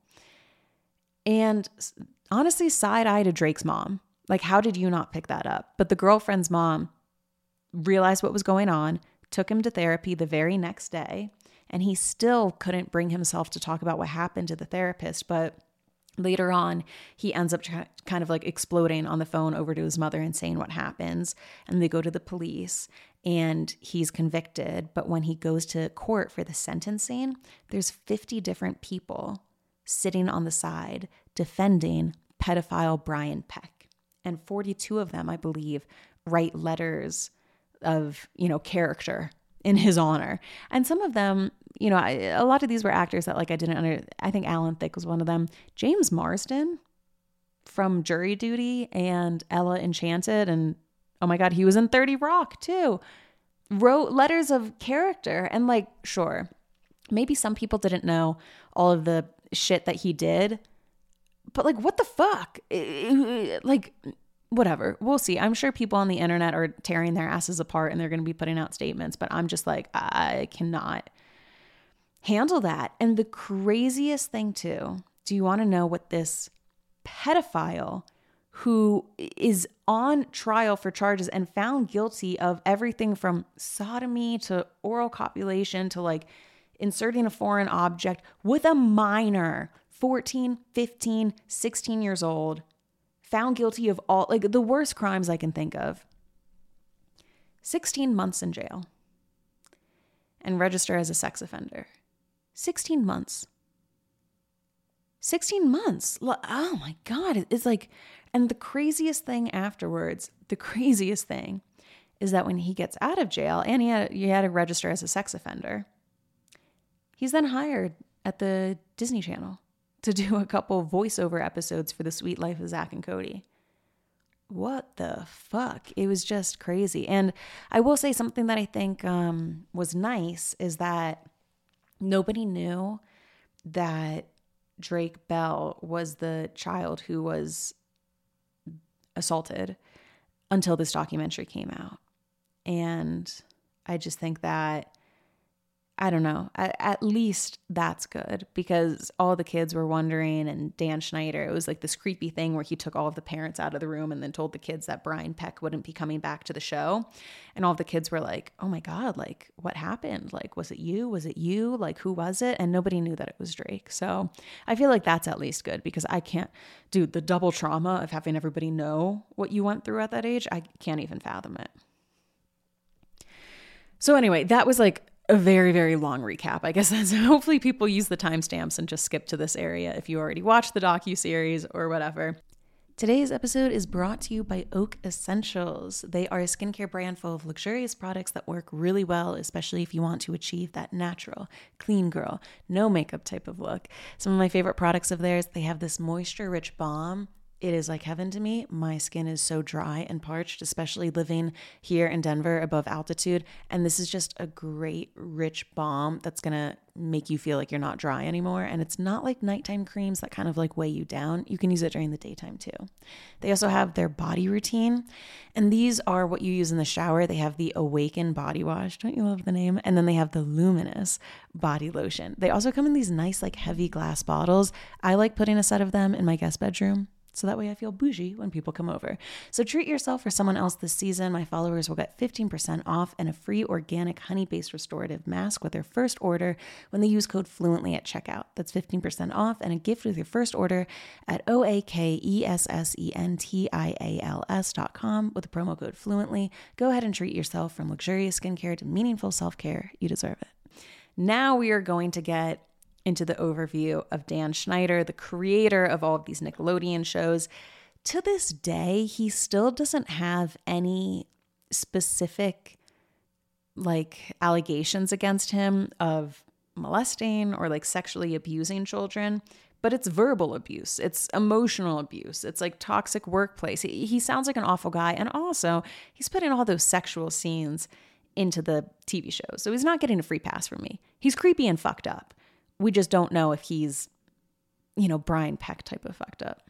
And honestly, side eye to Drake's mom. Like, how did you not pick that up? But the girlfriend's mom realized what was going on, took him to therapy the very next day, and he still couldn't bring himself to talk about what happened to the therapist. But later on, he ends up try- kind of like exploding on the phone over to his mother and saying what happens. And they go to the police and he's convicted. But when he goes to court for the sentencing, there's fifty different people sitting on the side defending pedophile Brian Peck. And forty-two of them, I believe, write letters of, you know, character in his honor. And some of them, you know, I, a lot of these were actors that like I didn't under, I think Alan Thicke was one of them. James Marsden from Jury Duty and Ella Enchanted, and oh my God, he was in thirty Rock too, wrote letters of character. And like, sure, maybe some people didn't know all of the shit that he did, but like, what the fuck? Like, whatever. We'll see. I'm sure people on the internet are tearing their asses apart and they're going to be putting out statements, but I'm just like, I cannot handle that. And the craziest thing too, do you want to know what this pedophile who is on trial for charges and found guilty of everything from sodomy to oral copulation to like inserting a foreign object with a minor, fourteen, fifteen, sixteen years old, found guilty of all, like the worst crimes I can think of. sixteen months in jail and register as a sex offender. sixteen months. sixteen months. Oh my God. It's like, and the craziest thing afterwards, the craziest thing is that when he gets out of jail and he had, he had to register as a sex offender, he's then hired at the Disney Channel to do a couple voiceover episodes for The Sweet Life of Zach and Cody. What the fuck? It was just crazy. And I will say something that I think um, was nice is that nobody knew that Drake Bell was the child who was assaulted until this documentary came out. And I just think that I don't know. At, at least that's good, because all the kids were wondering, and Dan Schneider, it was like this creepy thing where he took all of the parents out of the room and then told the kids that Brian Peck wouldn't be coming back to the show. And all the kids were like, oh my God, like what happened? Like, was it you? Was it you? Like, who was it? And nobody knew that it was Drake. So I feel like that's at least good, because I can't, dude, the double trauma of having everybody know what you went through at that age, I can't even fathom it. So anyway, that was like a very, very long recap. I guess that's, hopefully people use the timestamps and just skip to this area if you already watched the docuseries or whatever. Today's episode is brought to you by Oak Essentials. They are a skincare brand full of luxurious products that work really well, especially if you want to achieve that natural, clean girl, no makeup type of look. Some of my favorite products of theirs, they have this moisture-rich balm. It is like heaven to me. My skin is so dry and parched, especially living here in Denver above altitude. And this is just a great, rich balm that's going to make you feel like you're not dry anymore. And it's not like nighttime creams that kind of like weigh you down. You can use it during the daytime too. They also have their body routine. And these are what you use in the shower. They have the Awaken body wash. Don't you love the name? And then they have the Luminous body lotion. They also come in these nice like heavy glass bottles. I like putting a set of them in my guest bedroom, so that way I feel bougie when people come over. So treat yourself or someone else this season. My followers will get fifteen percent off and a free organic honey-based restorative mask with their first order when they use code FLUENTLY at checkout. That's fifteen percent off and a gift with your first order at O A K E S S E N T I A L S dot com with the promo code FLUENTLY. Go ahead and treat yourself, from luxurious skincare to meaningful self-care. You deserve it. Now we are going to get into the overview of Dan Schneider, the creator of all of these Nickelodeon shows. To this day, he still doesn't have any specific like allegations against him of molesting or like sexually abusing children, but it's verbal abuse. It's emotional abuse. It's like toxic workplace. He, he sounds like an awful guy. And also he's putting all those sexual scenes into the T V shows. So he's not getting a free pass from me. He's creepy and fucked up. We just don't know if he's, you know, Brian Peck type of fucked up.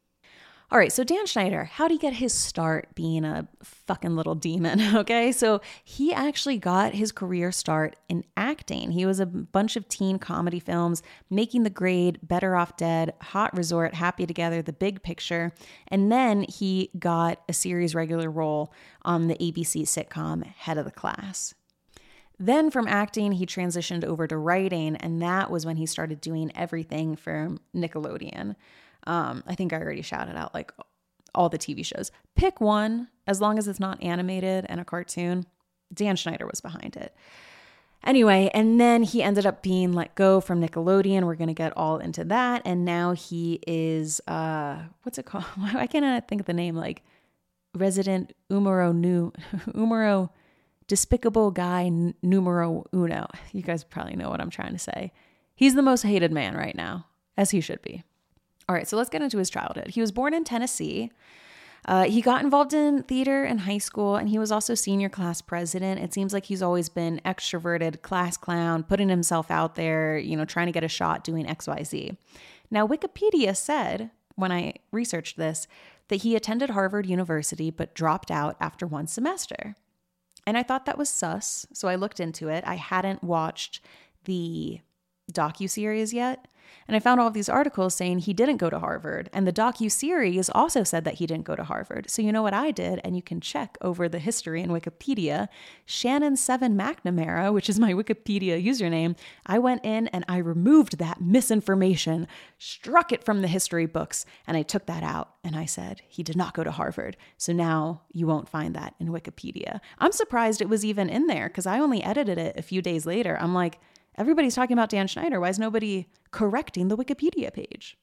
All right, so Dan Schneider, how did he get his start being a fucking little demon? Okay, so he actually got his career start in acting. He was a bunch of teen comedy films, Making the Grade, Better Off Dead, Hot Resort, Happy Together, The Big Picture, and then he got a series regular role on the A B C sitcom Head of the Class. Then from acting, he transitioned over to writing, and that was when he started doing everything for Nickelodeon. Um, I think I already shouted out like all the T V shows. Pick one, as long as it's not animated and a cartoon. Dan Schneider was behind it. Anyway, and then he ended up being let go from Nickelodeon. We're going to get all into that. And now he is, uh, what's it called? I cannot think of the name, like Resident Umaro New, Umaro... Despicable Guy numero uno. You guys probably know what I'm trying to say. He's the most hated man right now, as he should be. All right, so let's get into his childhood. He was born in Tennessee. Uh, he got involved in theater in high school, and he was also senior class president. It seems like he's always been extroverted, class clown, putting himself out there, you know, trying to get a shot doing X Y Z. Now, Wikipedia said, when I researched this, that he attended Harvard University but dropped out after one semester. And I thought that was sus, so I looked into it. I hadn't watched the docuseries yet, and I found all of these articles saying he didn't go to Harvard, and the docuseries also said that he didn't go to Harvard. So you know what I did, and you can check over the history in Wikipedia, Shannon seven McNamara, which is my Wikipedia username, I went in and I removed that misinformation, struck it from the history books, and I took that out, and I said he did not go to Harvard. So now you won't find that in Wikipedia. I'm surprised it was even in there, because I only edited it a few days later. I'm like, everybody's talking about Dan Schneider. Why is nobody correcting the Wikipedia page?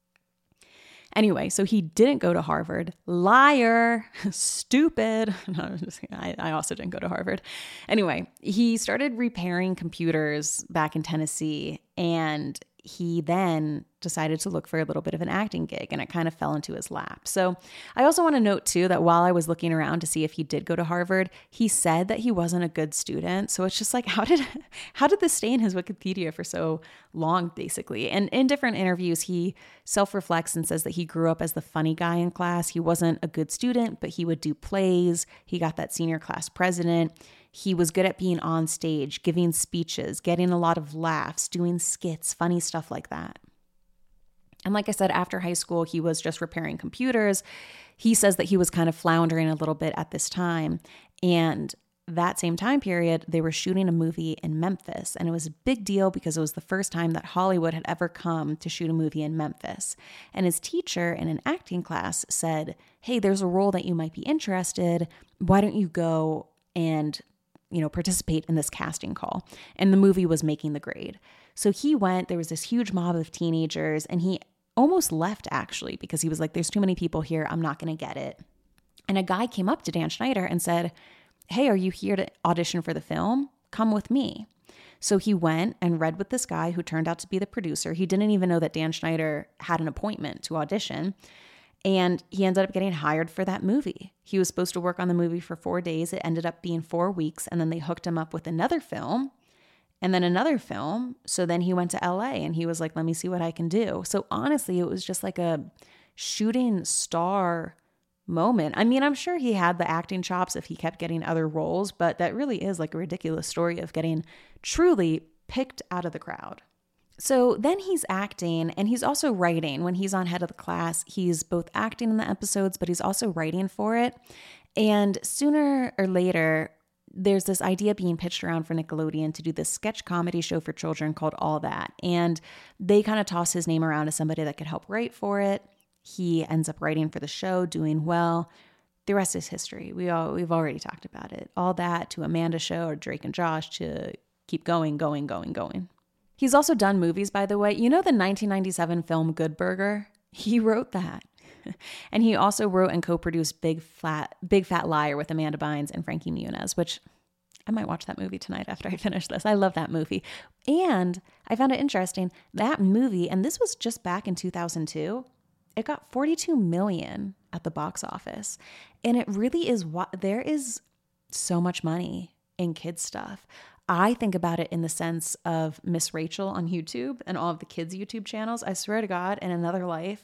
Anyway, so he didn't go to Harvard. Liar. Stupid. No, just, I, I also didn't go to Harvard. Anyway, he started repairing computers back in Tennessee, and he then decided to look for a little bit of an acting gig, and it kind of fell into his lap. So I also want to note too that while I was looking around to see if he did go to Harvard, he said that he wasn't a good student. So it's just like, how did how did this stay in his Wikipedia for so long, basically? And in different interviews, he self-reflects and says that he grew up as the funny guy in class. He wasn't a good student, but he would do plays. He got that senior class president. He was good at being on stage, giving speeches, getting a lot of laughs, doing skits, funny stuff like that. And like I said, after high school, he was just repairing computers. He says that he was kind of floundering a little bit at this time. And that same time period, they were shooting a movie in Memphis. And it was a big deal because it was the first time that Hollywood had ever come to shoot a movie in Memphis. And his teacher in an acting class said, hey, there's a role that you might be interested. Why don't you go and, you know, participate in this casting call? And the movie was making the grade. So he went, there was this huge mob of teenagers, and he almost left actually because he was like, there's too many people here. I'm not going to get it. And a guy came up to Dan Schneider and said, hey, are you here to audition for the film? Come with me. So he went and read with this guy who turned out to be the producer. He didn't even know that Dan Schneider had an appointment to audition. And he ended up getting hired for that movie. He was supposed to work on the movie for four days. It ended up being four weeks. And then they hooked him up with another film and then another film. So then he went to L A and he was like, let me see what I can do. So honestly, it was just like a shooting star moment. I mean, I'm sure he had the acting chops if he kept getting other roles, but that really is like a ridiculous story of getting truly picked out of the crowd. So then he's acting and he's also writing. When he's on Head of the Class, he's both acting in the episodes, but he's also writing for it. And sooner or later, there's this idea being pitched around for Nickelodeon to do this sketch comedy show for children called All That. And they kind of toss his name around as somebody that could help write for it. He ends up writing for the show, doing well. The rest is history. We all, we've already talked about it. All That to Amanda Show or Drake and Josh to keep going, going, going, going. He's also done movies, by the way. You know the nineteen ninety-seven film Good Burger? He wrote that. And he also wrote and co-produced Big Flat, Big Fat Liar with Amanda Bynes and Frankie Muniz, which I might watch that movie tonight after I finish this. I love that movie. And I found it interesting, that movie, and this was just back in two thousand two, it got forty-two million dollars at the box office. And it really is what there is so much money in kids stuff. I think about it in the sense of Miss Rachel on YouTube and all of the kids' YouTube channels. I swear to God, in another life,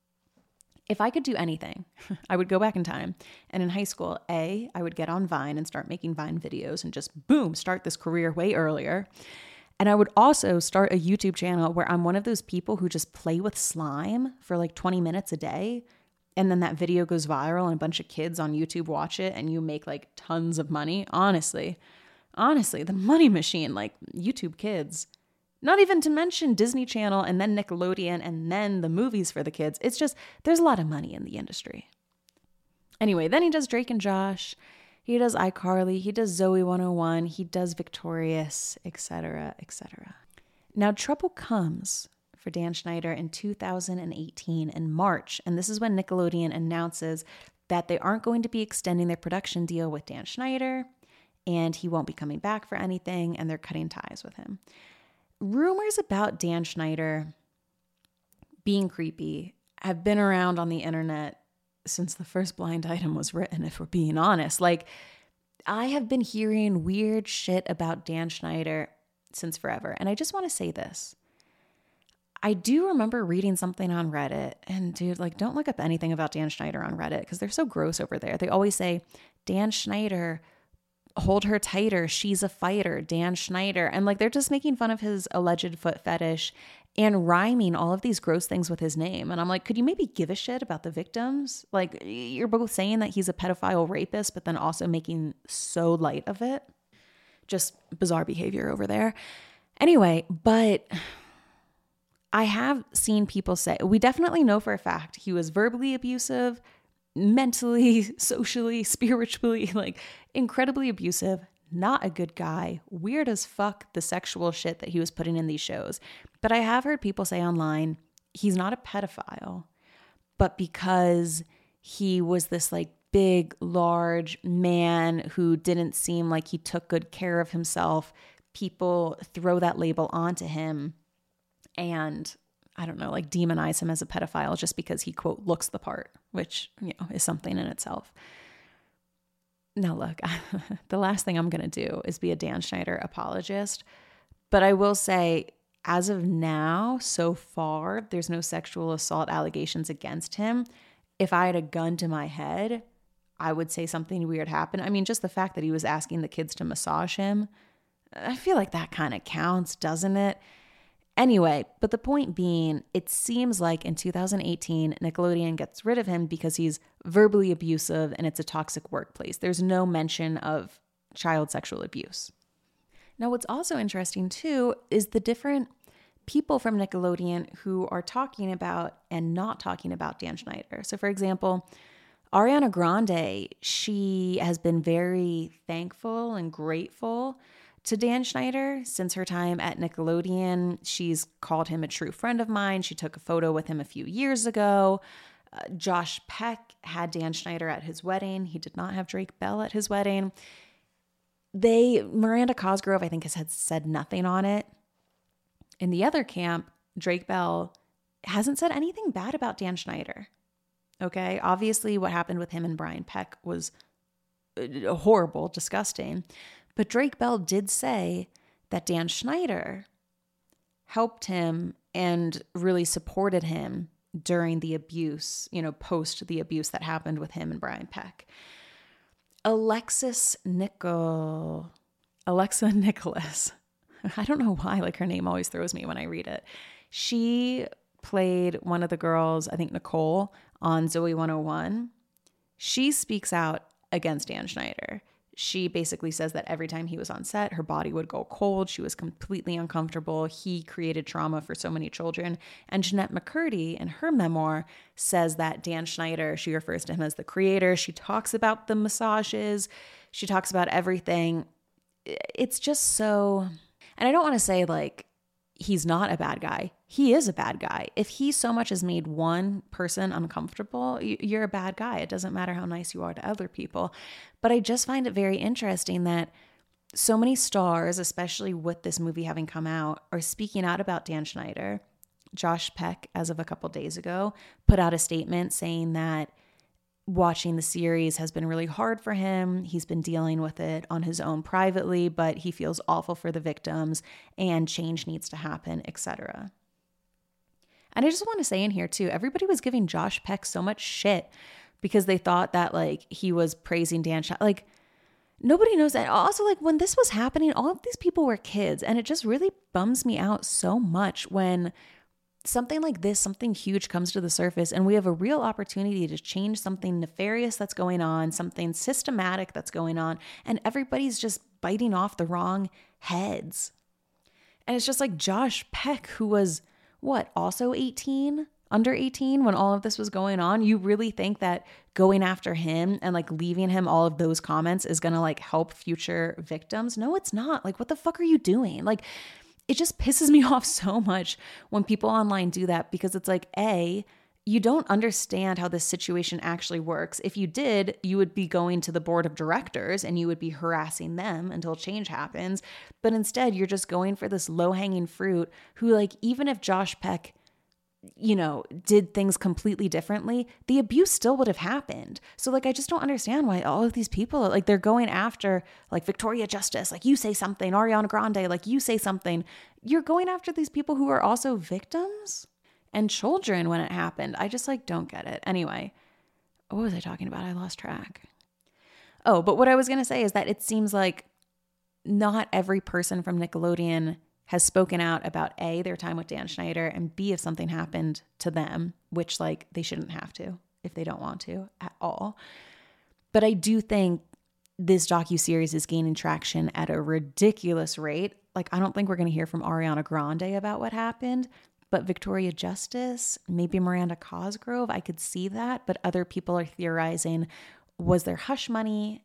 if I could do anything, I would go back in time. And in high school, A, I would get on Vine and start making Vine videos and just boom, start this career way earlier. And I would also start a YouTube channel where I'm one of those people who just play with slime for like twenty minutes a day. And then that video goes viral and a bunch of kids on YouTube watch it and you make like tons of money. Honestly, honestly, the money machine, like YouTube Kids, not even to mention Disney Channel and then Nickelodeon and then the movies for the kids. It's just, there's a lot of money in the industry. Anyway, then he does Drake and Josh. He does iCarly. He does Zoe one oh one. He does Victorious, et cetera, et cetera. Now, trouble comes for Dan Schneider in two thousand eighteen in March. And this is when Nickelodeon announces that they aren't going to be extending their production deal with Dan Schneider and he won't be coming back for anything and they're cutting ties with him. Rumors about Dan Schneider being creepy have been around on the internet since the first Blind Item was written, if we're being honest. Like, I have been hearing weird shit about Dan Schneider since forever. And I just want to say this. I do remember reading something on Reddit, and dude, like, don't look up anything about Dan Schneider on Reddit because they're so gross over there. They always say, Dan Schneider, hold her tighter, she's a fighter, Dan Schneider. And like, they're just making fun of his alleged foot fetish and rhyming all of these gross things with his name. And I'm like, could you maybe give a shit about the victims? Like, you're both saying that he's a pedophile rapist, but then also making so light of it. Just bizarre behavior over there. Anyway, but I have seen people say, we definitely know for a fact he was verbally abusive, mentally, socially, spiritually, like incredibly abusive, not a good guy, weird as fuck, the sexual shit that he was putting in these shows. But I have heard people say online, he's not a pedophile, but because he was this like big, large man who didn't seem like he took good care of himself, people throw that label onto him. And I don't know, like demonize him as a pedophile just because he, quote, looks the part, which, you know, is something in itself. Now, look, the last thing I'm going to do is be a Dan Schneider apologist. But I will say, as of now, so far, there's no sexual assault allegations against him. If I had a gun to my head, I would say something weird happened. I mean, just the fact that he was asking the kids to massage him, I feel like that kind of counts, doesn't it? Anyway, but the point being, it seems like in two thousand eighteen, Nickelodeon gets rid of him because he's verbally abusive and it's a toxic workplace. There's no mention of child sexual abuse. Now, what's also interesting too is the different people from Nickelodeon who are talking about and not talking about Dan Schneider. So for example, Ariana Grande, she has been very thankful and grateful to Dan Schneider since her time at Nickelodeon. She's called him a true friend of mine. She took a photo with him a few years ago. Uh, Josh Peck had Dan Schneider at his wedding. He did not have Drake Bell at his wedding. They, Miranda Cosgrove, I think, has had said nothing on it. In the other camp, Drake Bell hasn't said anything bad about Dan Schneider. Okay, obviously what happened with him and Brian Peck was horrible, disgusting. But Drake Bell did say that Dan Schneider helped him and really supported him during the abuse, you know, post the abuse that happened with him and Brian Peck. Alexis Nicol, Alexa Nicholas. I don't know why, like her name always throws me when I read it. She played one of the girls, I think Nicole, on Zoe one oh one. She speaks out against Dan Schneider. She basically says that every time he was on set, her body would go cold. She was completely uncomfortable. He created trauma for so many children. And Jeanette McCurdy, in her memoir, says that Dan Schneider, she refers to him as the creator. She talks about the massages. She talks about everything. It's just so... And I don't want to say like he's not a bad guy. He is a bad guy. If he so much has made one person uncomfortable, you're a bad guy. It doesn't matter how nice you are to other people. But I just find it very interesting that so many stars, especially with this movie having come out, are speaking out about Dan Schneider. Josh Peck, as of a couple days ago, put out a statement saying that watching the series has been really hard for him. He's been dealing with it on his own privately, but he feels awful for the victims and change needs to happen, et cetera. And I just want to say in here too, everybody was giving Josh Peck so much shit because they thought that like he was praising Dan Schneider. Like nobody knows that. Also, like when this was happening, all of these people were kids, and it just really bums me out so much when something like this, something huge comes to the surface and we have a real opportunity to change something nefarious that's going on, something systematic that's going on, and everybody's just biting off the wrong heads. And it's just like Josh Peck, who was, what, also eighteen, under eighteen when all of this was going on. You really think that going after him and like leaving him all of those comments is going to like help future victims? No, it's not. Like, what the fuck are you doing? Like, it just pisses me off so much when people online do that because it's like, A, you don't understand how this situation actually works. If you did, you would be going to the board of directors and you would be harassing them until change happens. But instead, you're just going for this low-hanging fruit who, like, even if Josh Peck, you know, did things completely differently, the abuse still would have happened. So like, I just don't understand why all of these people, like they're going after like Victoria Justice, like you say something, Ariana Grande, like you say something. You're going after these people who are also victims and children when it happened. I just like don't get it. Anyway, what was I talking about? I lost track. Oh, but what I was going to say is that it seems like not every person from Nickelodeon has spoken out about A, their time with Dan Schneider, and B, if something happened to them, which like they shouldn't have to if they don't want to at all. But I do think this docuseries is gaining traction at a ridiculous rate. Like, I don't think we're going to hear from Ariana Grande about what happened, but Victoria Justice, maybe Miranda Cosgrove, I could see that. But other people are theorizing, was there hush money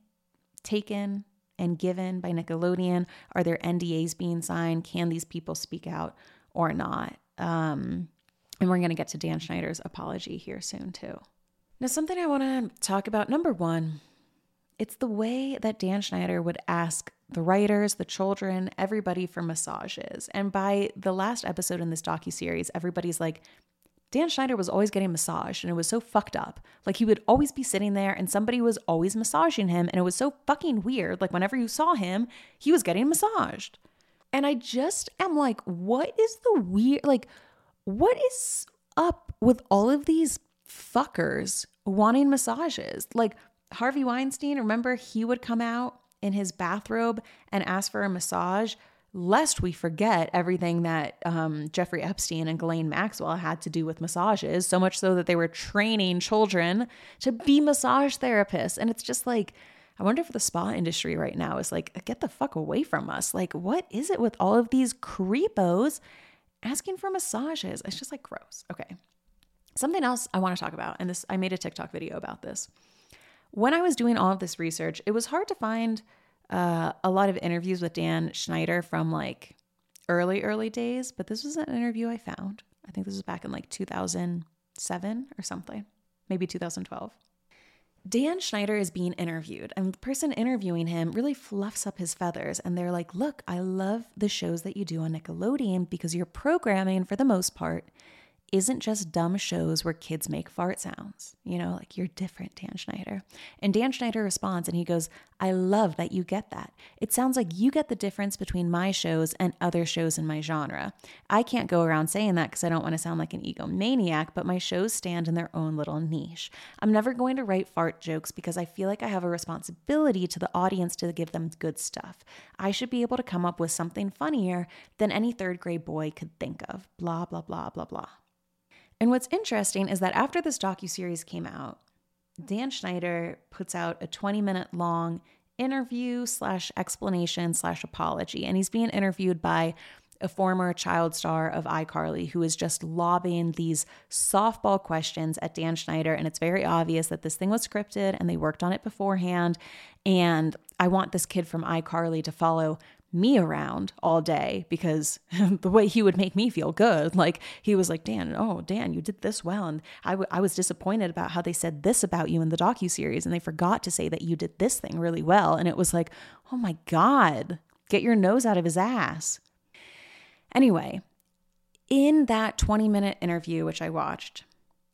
taken and given by Nickelodeon? Are there N D As being signed? Can these people speak out or not? Um, and we're going to get to Dan Schneider's apology here soon too. Now, something I want to talk about. Number one, It's the way that Dan Schneider would ask the writers, the children, everybody for massages. And by the last episode in this docuseries, everybody's like, Dan Schneider was always getting massaged and it was so fucked up. Like he would always be sitting there and somebody was always massaging him and it was so fucking weird. Like whenever you saw him, he was getting massaged. And I just am like, what is the weird, like, what is up with all of these fuckers wanting massages? Like Harvey Weinstein, remember he would come out in his bathrobe and ask for a massage, lest we forget everything that um, Jeffrey Epstein and Ghislaine Maxwell had to do with massages, so much so that they were training children to be massage therapists. And it's just like, I wonder if the spa industry right now is like, get the fuck away from us. Like, what is it with all of these creepos asking for massages? It's just like gross. Okay. Something else I want to talk about, and this, I made a TikTok video about this. When I was doing all of this research, it was hard to find uh, a lot of interviews with Dan Schneider from like early, early days, but this was an interview I found. I think this was back in like two thousand seven or something, maybe two thousand twelve. Dan Schneider is being interviewed, and the person interviewing him really fluffs up his feathers. And they're like, look, I love the shows that you do on Nickelodeon because your programming, for the most part, isn't just dumb shows where kids make fart sounds. You know, like, you're different, Dan Schneider. And Dan Schneider responds and he goes, I love that you get that. It sounds like you get the difference between my shows and other shows in my genre. I can't go around saying that because I don't want to sound like an egomaniac, but my shows stand in their own little niche. I'm never going to write fart jokes because I feel like I have a responsibility to the audience to give them good stuff. I should be able to come up with something funnier than any third grade boy could think of. Blah, blah, blah, blah, blah. And what's interesting is that after this docuseries came out, Dan Schneider puts out a twenty minute long interview slash explanation slash apology. And he's being interviewed by a former child star of iCarly who is just lobbing these softball questions at Dan Schneider. And it's very obvious that this thing was scripted and they worked on it beforehand. And I want this kid from iCarly to follow me around all day because the way he would make me feel good. Like, he was like, Dan, oh, Dan, you did this well. And I, w- I was disappointed about how they said this about you in the docuseries, and they forgot to say that you did this thing really well. And it was like, oh my God, get your nose out of his ass. Anyway, in that twenty minute interview, which I watched,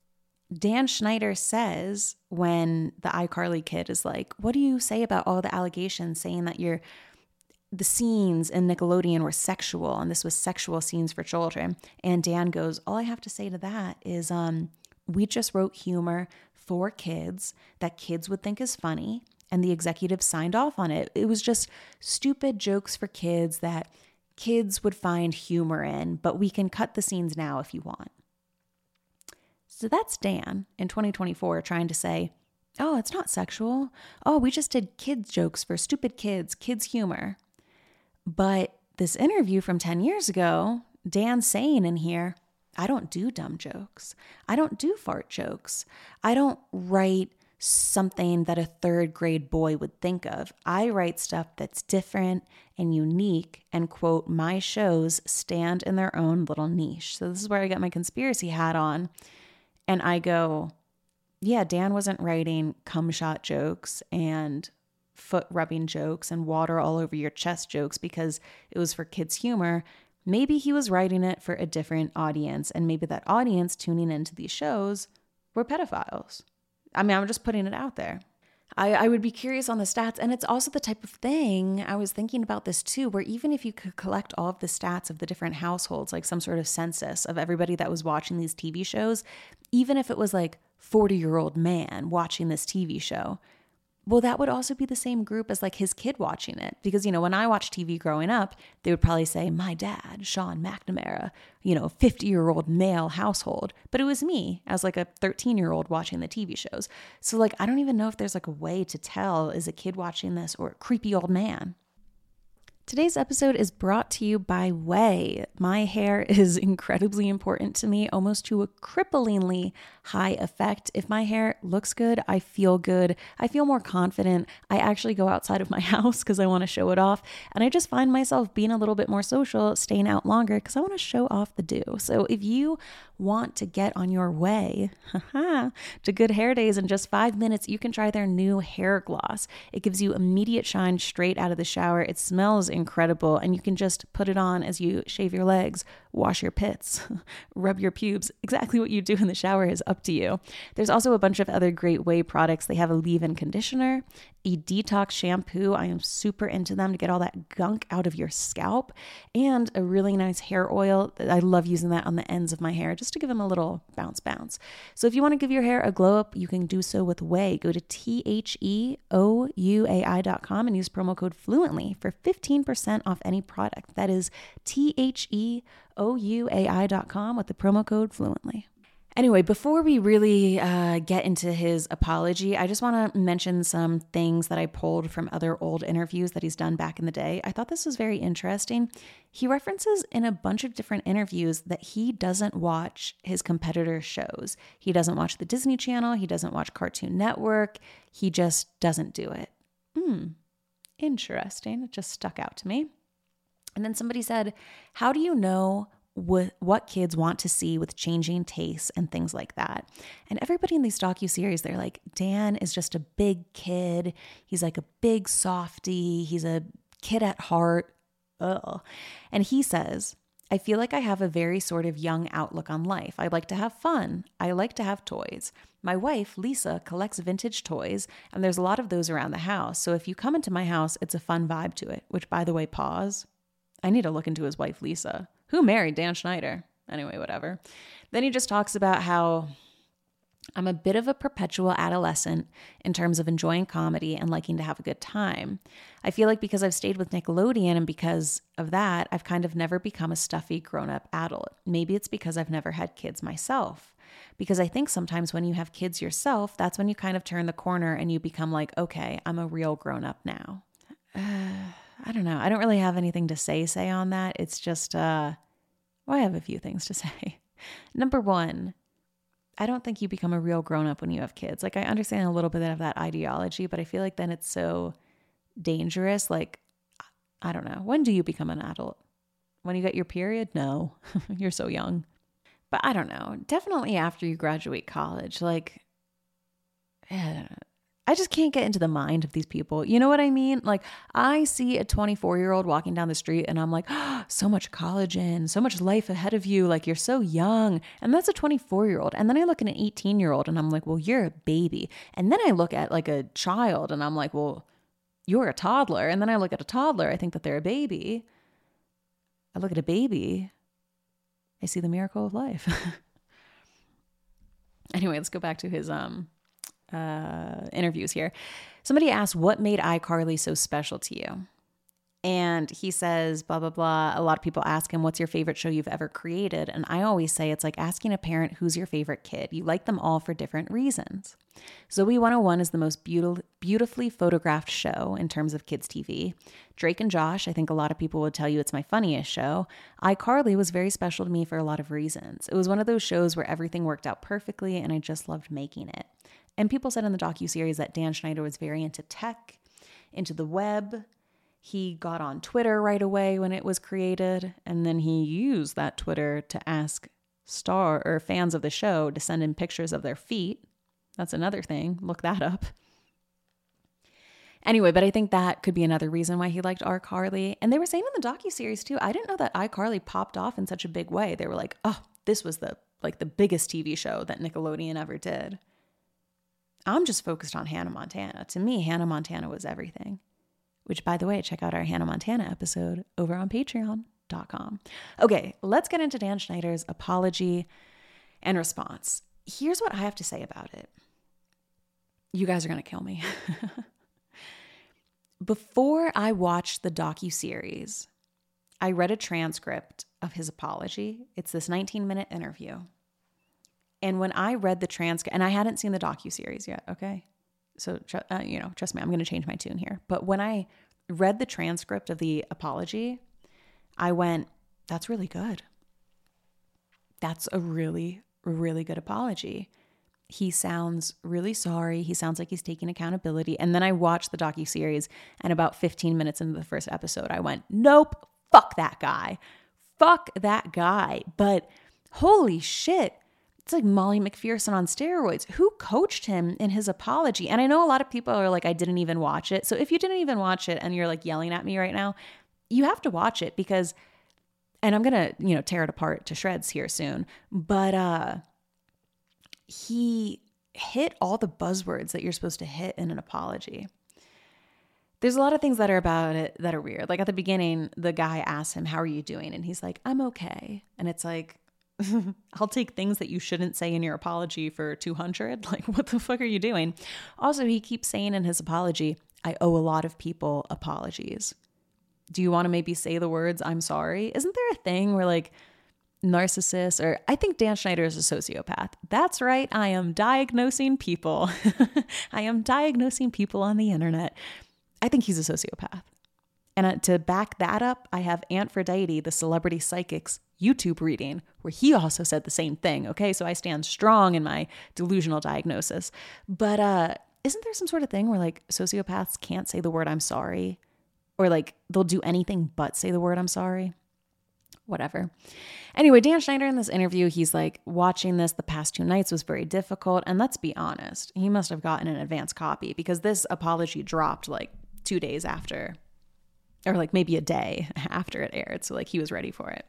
Dan Schneider says, when the iCarly kid is like, what do you say about all the allegations saying that you're the scenes in Nickelodeon were sexual and this was sexual scenes for children? And Dan goes, all I have to say to that is um, we just wrote humor for kids that kids would think is funny, and the executives signed off on it. It was just stupid jokes for kids that kids would find humor in, but we can cut the scenes now if you want. So that's Dan in twenty twenty-four trying to say, oh, it's not sexual. Oh, we just did kids jokes for stupid kids, kids humor. But this interview from ten years ago, Dan's saying in here, I don't do dumb jokes. I don't do fart jokes. I don't write something that a third grade boy would think of. I write stuff that's different and unique, and quote, my shows stand in their own little niche. So this is where I get my conspiracy hat on. And I go, yeah, Dan wasn't writing cum shot jokes and foot rubbing jokes and water all over your chest jokes because it was for kids' humor. Maybe he was writing it for a different audience, and maybe that audience tuning into these shows were pedophiles. I mean, I'm just putting it out there. I, I would be curious on the stats, and it's also the type of thing, I was thinking about this too, where even if you could collect all of the stats of the different households, like some sort of census of everybody that was watching these T V shows, even if it was like forty-year-old man watching this T V show, well, that would also be the same group as like his kid watching it. Because, you know, when I watched T V growing up, they would probably say, my dad, Sean McNamara, you know, fifty-year-old male household. But it was me as like a thirteen-year-old watching the T V shows. So like, I don't even know if there's like a way to tell, is a kid watching this or a creepy old man? Today's episode is brought to you by Ouai. My hair is incredibly important to me, almost to a cripplingly high effect. If my hair looks good, I feel good. I feel more confident. I actually go outside of my house because I want to show it off. And I just find myself being a little bit more social, staying out longer because I want to show off the do. So if you want to get on your way to good hair days in just five minutes, you can try their new hair gloss. It gives you immediate shine straight out of the shower. It smells incredible, and you can just put it on as you shave your legs, wash your pits, rub your pubes. Exactly what you do in the shower is up to you. There's also a bunch of other great Ouai products. They have a leave-in conditioner, a detox shampoo. I am super into them to get all that gunk out of your scalp, and a really nice hair oil. I love using that on the ends of my hair just to give them a little bounce bounce. So if you want to give your hair a glow up, you can do so with Ouai. Go to T H E O U A I dot com and use promo code Fluently for fifteen percent off any product. That is T H E O U A I dot com with the promo code Fluently. Anyway, before we really uh, get into his apology, I just want to mention some things that I pulled from other old interviews that he's done back in the day. I thought this was very interesting. He references in a bunch of different interviews that he doesn't watch his competitors' shows. He doesn't watch the Disney Channel. He doesn't watch Cartoon Network. He just doesn't do it. Hmm, interesting. It just stuck out to me. And then somebody said, how do you know What, what kids want to see with changing tastes and things like that? And everybody in these docuseries, they're like, Dan is just a big kid. He's like a big softie. He's a kid at heart. Ugh. And he says, I feel like I have a very sort of young outlook on life. I like to have fun. I like to have toys. My wife, Lisa, collects vintage toys, and there's a lot of those around the house. So if you come into my house, it's a fun vibe to it, which, by the way, pause. I need to look into his wife, Lisa. Who married Dan Schneider? Anyway, whatever. Then he just talks about how I'm a bit of a perpetual adolescent in terms of enjoying comedy and liking to have a good time. I feel like because I've stayed with Nickelodeon and because of that, I've kind of never become a stuffy grown-up adult. Maybe it's because I've never had kids myself. Because I think sometimes when you have kids yourself, that's when you kind of turn the corner and you become like, okay, I'm a real grown-up now. Uh, I don't know. I don't really have anything to say say on that. It's just, uh, well, I have a few things to say. Number one, I don't think you become a real grown-up when you have kids. Like, I understand a little bit of that ideology, but I feel like then it's so dangerous. Like, I don't know. When do you become an adult? When you get your period? No, you're so young. But I don't know. Definitely after you graduate college. Like, I don't know. I just can't get into the mind of these people. You know what I mean? Like, I see a twenty-four-year-old walking down the street and I'm like, oh, so much collagen, so much life ahead of you. Like, you're so young. And that's a twenty-four-year-old. And then I look at an eighteen-year-old and I'm like, well, you're a baby. And then I look at like a child and I'm like, well, you're a toddler. And then I look at a toddler, I think that they're a baby. I look at a baby, I see the miracle of life. Anyway, let's go back to his um uh, interviews here. Somebody asked, what made iCarly so special to you? And he says, blah, blah, blah. A lot of people ask him, what's your favorite show you've ever created? And I always say it's like asking a parent, who's your favorite kid? You like them all for different reasons. Zoe one oh one is the most beautiful, beautifully photographed show in terms of kids' T V. Drake and Josh, I think a lot of people would tell you it's my funniest show. iCarly was very special to me for a lot of reasons. It was one of those shows where everything worked out perfectly and I just loved making it. And people said in the docuseries that Dan Schneider was very into tech, into the web. He got on Twitter right away when it was created, and then he used that Twitter to ask star or fans of the show to send in pictures of their feet. That's another thing. Look that up. Anyway, but I think that could be another reason why he liked iCarly. And they were saying in the docuseries too, I didn't know that iCarly popped off in such a big way. They were like, oh, this was the like the biggest T V show that Nickelodeon ever did. I'm just focused on Hannah Montana. To me, Hannah Montana was everything. Which, by the way, check out our Hannah Montana episode over on patreon dot com. Okay, let's get into Dan Schneider's apology and response. Here's what I have to say about it. You guys are going to kill me. Before I watched the docuseries, I read a transcript of his apology. It's this nineteen-minute interview. And when I read the transcript, and I hadn't seen the docuseries yet, okay? So, uh, you know, trust me, I'm going to change my tune here. But when I read the transcript of the apology, I went, that's really good. That's a really, really good apology. He sounds really sorry. He sounds like he's taking accountability. And then I watched the docuseries, and about fifteen minutes into the first episode, I went, nope, fuck that guy. Fuck that guy. But holy shit, it's like Molly McPherson on steroids. Who coached him in his apology? And I know a lot of people are like, I didn't even watch it. So if you didn't even watch it and you're like yelling at me right now, you have to watch it because, and I'm going to, you know, tear it apart to shreds here soon. But, uh, he hit all the buzzwords that you're supposed to hit in an apology. There's a lot of things that are about it that are weird. Like at the beginning, the guy asks him, how are you doing? And he's like, I'm okay. And it's like, I'll take things that you shouldn't say in your apology for two hundred. Like, what the fuck are you doing? Also, he keeps saying in his apology, I owe a lot of people apologies. Do you want to maybe say the words, I'm sorry? Isn't there a thing where like, narcissist, or I think Dan Schneider is a sociopath. That's right. I am diagnosing people. I am diagnosing people on the internet. I think he's a sociopath. And to back that up, I have Aphrodite, the celebrity psychic's YouTube reading, where he also said the same thing. Okay, so I stand strong in my delusional diagnosis. But uh, isn't there some sort of thing where like sociopaths can't say the word I'm sorry? Or like they'll do anything but say the word I'm sorry? Whatever. Anyway, Dan Schneider in this interview, he's like, watching this the past two nights was very difficult. And let's be honest, he must have gotten an advance copy because this apology dropped like two days after, or like maybe a day after it aired. So like he was ready for it.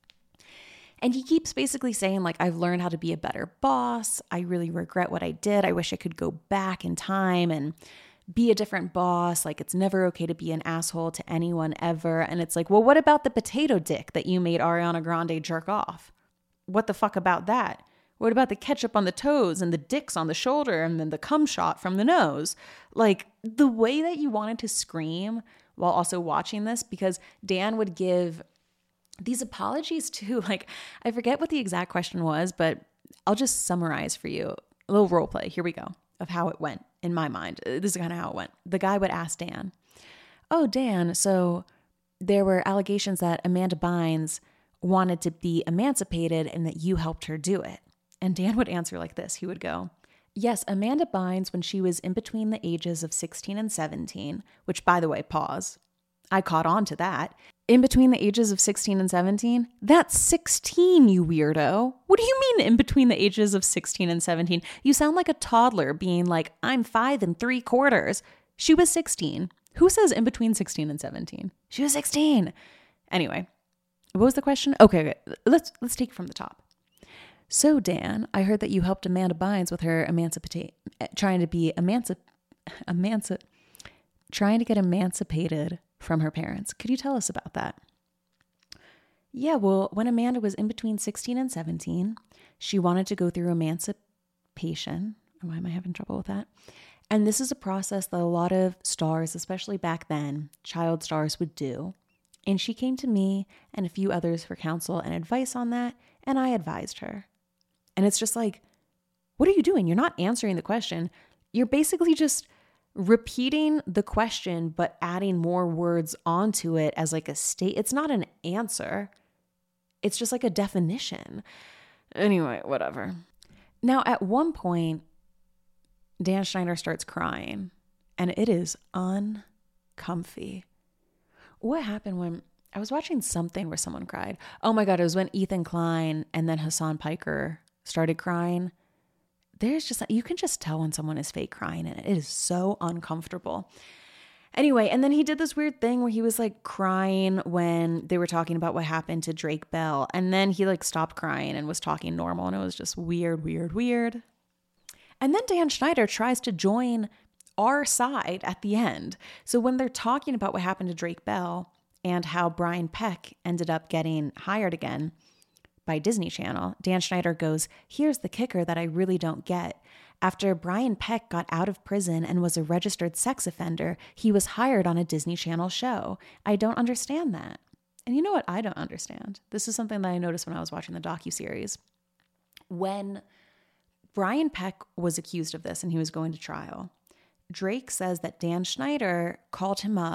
And he keeps basically saying like, I've learned how to be a better boss. I really regret what I did. I wish I could go back in time and be a different boss. Like it's never okay to be an asshole to anyone ever. And it's like, well, what about the potato dick that you made Ariana Grande jerk off? What the fuck about that? What about the ketchup on the toes and the dicks on the shoulder and then the cum shot from the nose? Like the way that you wanted to scream while also watching this, because Dan would give these apologies too. Like I forget what the exact question was, but I'll just summarize for you. A little role play. Here we go of how it went. In my mind, this is kind of how it went. The guy would ask Dan, oh, Dan, so there were allegations that Amanda Bynes wanted to be emancipated and that you helped her do it. And Dan would answer like this. He would go, yes, Amanda Bynes, when she was in between the ages of sixteen and seventeen, which by the way, pause. I caught on to that. In between the ages of sixteen and seventeen? That's sixteen, you weirdo. What do you mean in between the ages of sixteen and seventeen? You sound like a toddler being like, I'm five and three quarters. She was sixteen. Who says in between sixteen and seventeen? She was sixteen. Anyway, what was the question? Okay, okay. Let's, let's take it from the top. So, Dan, I heard that you helped Amanda Bynes with her emancipate, trying to be emancip, emancip, trying to get emancipated from her parents. Could you tell us about that? Yeah, well, when Amanda was in between sixteen and seventeen, she wanted to go through emancipation. Why am I having trouble with that? And this is a process that a lot of stars, especially back then, child stars would do. And she came to me and a few others for counsel and advice on that, and I advised her. And it's just like, what are you doing? You're not answering the question. You're basically just repeating the question, but adding more words onto it as like a state. It's not an answer. It's just like a definition. Anyway, whatever. Now, at one point, Dan Schneider starts crying, and it is uncomfy. What happened when I was watching something where someone cried? Oh my God, it was when Ethan Klein and then Hassan Piker started crying. There's just, you can just tell when someone is fake crying, and it is so uncomfortable. Anyway, and then he did this weird thing where he was like crying when they were talking about what happened to Drake Bell. And then he like stopped crying and was talking normal, and it was just weird, weird, weird. And then Dan Schneider tries to join our side at the end. So when they're talking about what happened to Drake Bell and how Brian Peck ended up getting hired again by Disney Channel, Dan Schneider goes, here's the kicker that I really don't get. After Brian Peck got out of prison and was a registered sex offender, he was hired on a Disney Channel show. I don't understand that. And you know what I don't understand? This is something that I noticed when I was watching the docuseries. When Brian Peck was accused of this and he was going to trial, Drake says that Dan Schneider called him up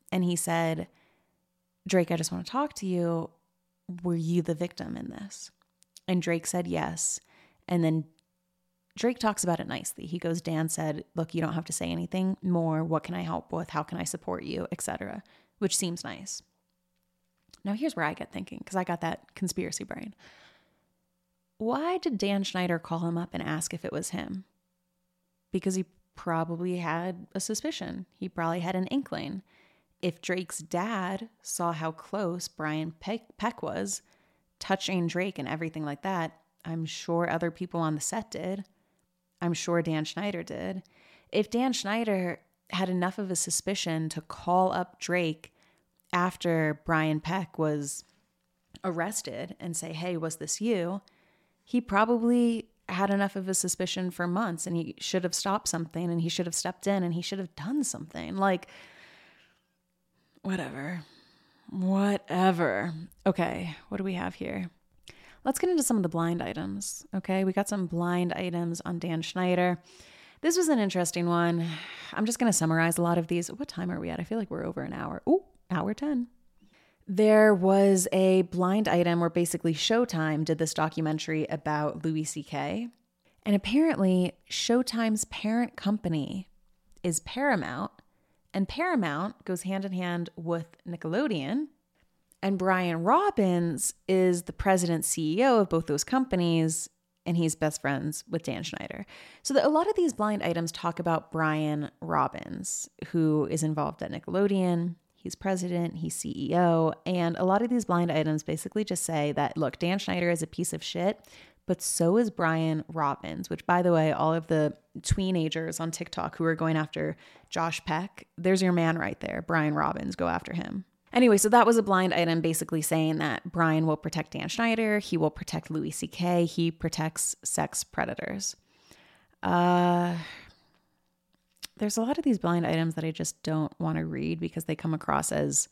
And he said, Drake, I just want to talk to you. Were you the victim in this? And Drake said yes. And then Drake talks about it nicely. He goes, Dan said, look, you don't have to say anything more. What can I help with? How can I support you? et cetera, which seems nice. Now, here's where I get thinking, because I got that conspiracy brain. Why did Dan Schneider call him up and ask if it was him? Because he probably had a suspicion. He probably had an inkling. If Drake's dad saw how close Brian Peck, Peck was, touching Drake and everything like that, I'm sure other people on the set did. I'm sure Dan Schneider did. If Dan Schneider had enough of a suspicion to call up Drake after Brian Peck was arrested and say, hey, was this you? He probably had enough of a suspicion for months, and he should have stopped something, and he should have stepped in, and he should have done something. Like, whatever. Whatever. Okay, what do we have here? Let's get into some of the blind items, okay? We got some blind items on Dan Schneider. This was an interesting one. I'm just going to summarize a lot of these. What time are we at? I feel like we're over an hour. Ooh, hour ten. There was a blind item where basically Showtime did this documentary about Louis C K. And apparently Showtime's parent company is Paramount. And Paramount goes hand in hand with Nickelodeon. And Brian Robbins is the president C E O of both those companies. And he's best friends with Dan Schneider. So the, a lot of these blind items talk about Brian Robbins, who is involved at Nickelodeon. He's president, he's C E O, and a lot of these blind items basically just say that, look, Dan Schneider is a piece of shit, but so is Brian Robbins, which, by the way, all of the teenagers on TikTok who are going after Josh Peck, there's your man right there, Brian Robbins, go after him. Anyway, so that was a blind item basically saying that Brian will protect Dan Schneider, he will protect Louis C K, he protects sex predators. Uh... There's a lot of these blind items that I just don't want to read because they come across as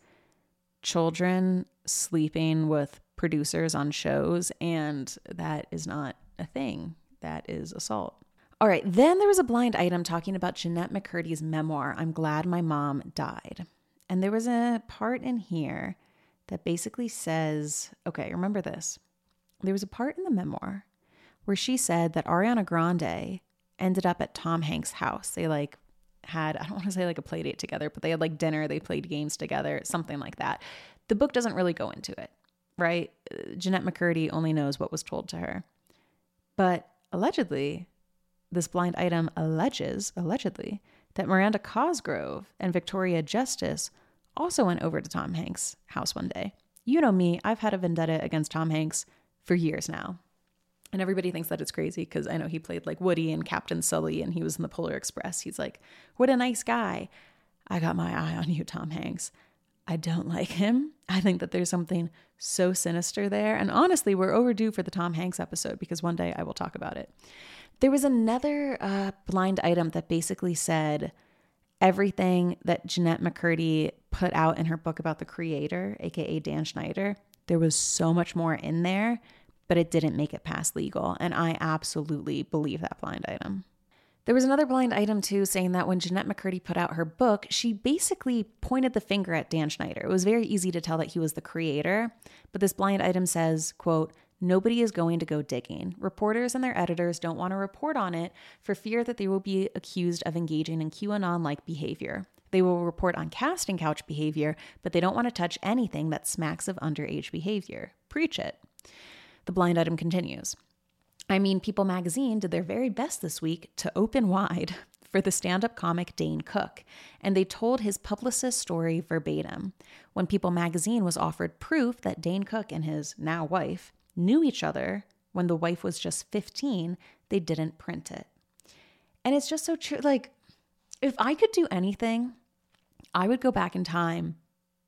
children sleeping with producers on shows, and that is not a thing. That is assault. All right, then there was a blind item talking about Jennette McCurdy's memoir, I'm Glad My Mom Died. And there was a part in here that basically says, okay, remember this. There was a part in the memoir where she said that Ariana Grande ended up at Tom Hanks' house. They like had, I don't want to say like a play date together, but they had like dinner, they played games together, something like that. The book doesn't really go into it, right? Jennette McCurdy only knows what was told to her. But allegedly, this blind item alleges, allegedly, that Miranda Cosgrove and Victoria Justice also went over to Tom Hanks' house one day. You know me, I've had a vendetta against Tom Hanks for years now. And everybody thinks that it's crazy because I know he played like Woody and Captain Sully and he was in the Polar Express. He's like, what a nice guy. I got my eye on you, Tom Hanks. I don't like him. I think that there's something so sinister there. And honestly, we're overdue for the Tom Hanks episode because one day I will talk about it. There was another uh, blind item that basically said everything that Jennette McCurdy put out in her book about the creator, aka Dan Schneider, there was so much more in there, but it didn't make it past legal. And I absolutely believe that blind item. There was another blind item too saying that when Jennette McCurdy put out her book, she basically pointed the finger at Dan Schneider. It was very easy to tell that he was the creator, but this blind item says, quote, nobody is going to go digging. Reporters and their editors don't want to report on it for fear that they will be accused of engaging in QAnon-like behavior. They will report on casting couch behavior, but they don't want to touch anything that smacks of underage behavior. Preach it. The blind item continues. I mean, People magazine did their very best this week to open wide for the stand-up comic Dane Cook, and they told his publicist's story verbatim. When People magazine was offered proof that Dane Cook and his now wife knew each other when the wife was just fifteen, they didn't print it. And it's just so true. Like, if I could do anything, I would go back in time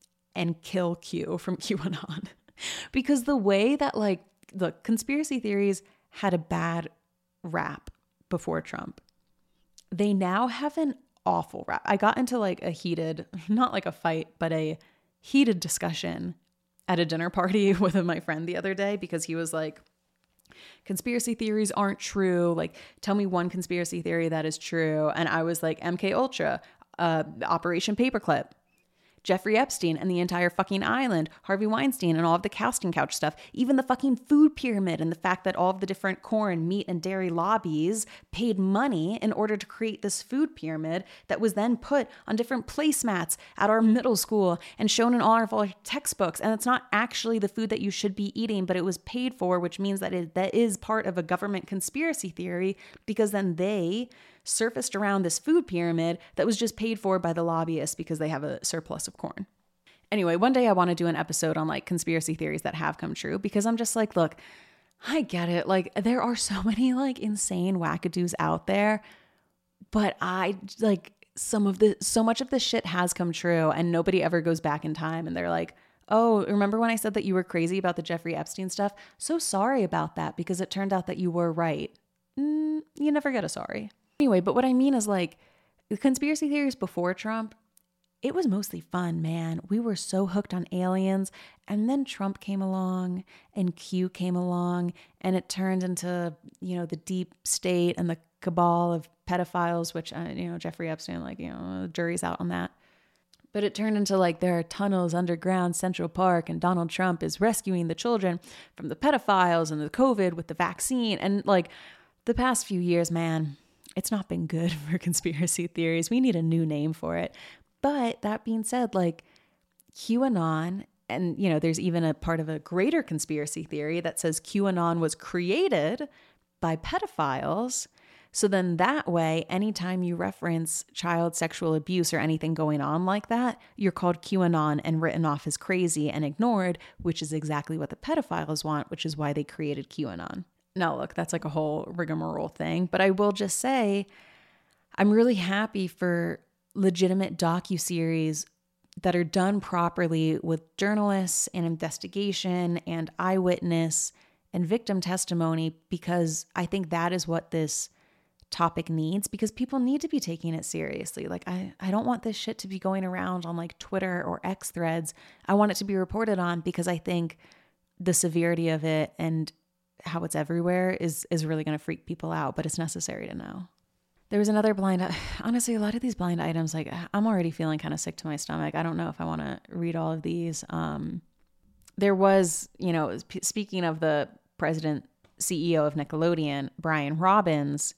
and kill Q from QAnon. Because the way that, like, look, conspiracy theories had a bad rap before Trump. They now have an awful rap. I got into like a heated, not like a fight, but a heated discussion at a dinner party with my friend the other day because he was like, conspiracy theories aren't true. Like, tell me one conspiracy theory that is true. And I was like, M K Ultra, uh, Operation Paperclip. Jeffrey Epstein and the entire fucking island, Harvey Weinstein and all of the casting couch stuff, even the fucking food pyramid and the fact that all of the different corn, meat, and dairy lobbies paid money in order to create this food pyramid that was then put on different placemats at our middle school and shown in all of our textbooks. And it's not actually the food that you should be eating, but it was paid for, which means that it, that is part of a government conspiracy theory, because then they surfaced around this food pyramid that was just paid for by the lobbyists because they have a surplus of corn. Anyway, one day I want to do an episode on like conspiracy theories that have come true, because I'm just like, look, I get it. Like there are so many like insane wackadoos out there, but I like some of the, so much of this shit has come true and nobody ever goes back in time and they're like, oh, remember when I said that you were crazy about the Jeffrey Epstein stuff? So sorry about that, because it turned out that you were right. Mm, you never get a sorry. Anyway, but what I mean is like the conspiracy theories before Trump, it was mostly fun, man. We were so hooked on aliens, and then Trump came along and Q came along, and it turned into, you know, the deep state and the cabal of pedophiles, which, uh, you know, Jeffrey Epstein, like, you know, the jury's out on that. But it turned into like there are tunnels underground Central Park and Donald Trump is rescuing the children from the pedophiles and the COVID with the vaccine. And like the past few years, man, it's not been good for conspiracy theories. We need a new name for it. But that being said, like QAnon, and you know, there's even a part of a greater conspiracy theory that says QAnon was created by pedophiles. So then that way, anytime you reference child sexual abuse or anything going on like that, you're called QAnon and written off as crazy and ignored, which is exactly what the pedophiles want, which is why they created QAnon. Now, look, that's like a whole rigmarole thing, but I will just say I'm really happy for legitimate docuseries that are done properly with journalists and investigation and eyewitness and victim testimony, because I think that is what this topic needs, because people need to be taking it seriously. Like I, I don't want this shit to be going around on like Twitter or X threads. I want it to be reported on, because I think the severity of it and how it's everywhere is is really going to freak people out, but it's necessary to know. There was another blind, honestly, a lot of these blind items, like I'm already feeling kind of sick to my stomach. I don't know if I want to read all of these. Um, there was, you know, speaking of the president, C E O of Nickelodeon, Brian Robbins,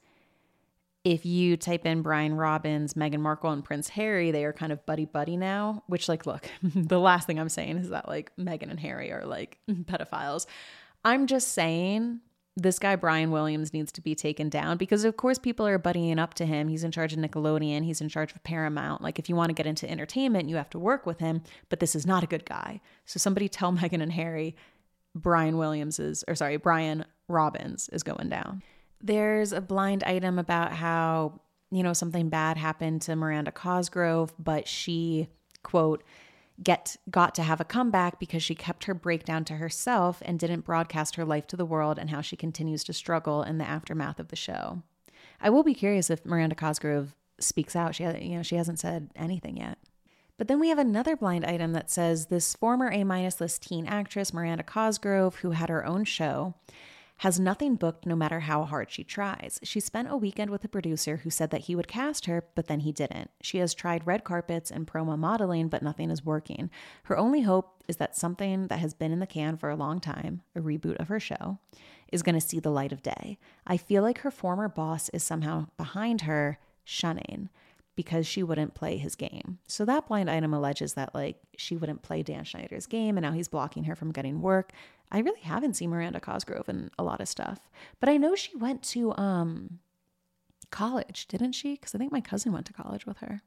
if you type in Brian Robbins, Meghan Markle, and Prince Harry, they are kind of buddy-buddy now, which like, look, the last thing I'm saying is that like Meghan and Harry are like pedophiles. I'm just saying this guy, Brian Williams, needs to be taken down, because of course people are buddying up to him. He's in charge of Nickelodeon. He's in charge of Paramount. Like if you want to get into entertainment, you have to work with him, but this is not a good guy. So somebody tell Meghan and Harry, Brian Williams is, or sorry, Brian Robbins is going down. There's a blind item about how, you know, something bad happened to Miranda Cosgrove, but she, quote, get got to have a comeback because she kept her breakdown to herself and didn't broadcast her life to the world, and how she continues to struggle in the aftermath of the show. I will be curious if Miranda Cosgrove speaks out. She, you know, she hasn't said anything yet. But then we have another blind item that says this former A-minus list teen actress, Miranda Cosgrove, who had her own show, has nothing booked no matter how hard she tries. She spent a weekend with a producer who said that he would cast her, but then he didn't. She has tried red carpets and promo modeling, but nothing is working. Her only hope is that something that has been in the can for a long time, a reboot of her show, is going to see the light of day. I feel like her former boss is somehow behind her, shunning, because she wouldn't play his game. So that blind item alleges that like she wouldn't play Dan Schneider's game, and now he's blocking her from getting work. I really haven't seen Miranda Cosgrove in a lot of stuff, but I know she went to um, college, didn't she? Because I think my cousin went to college with her.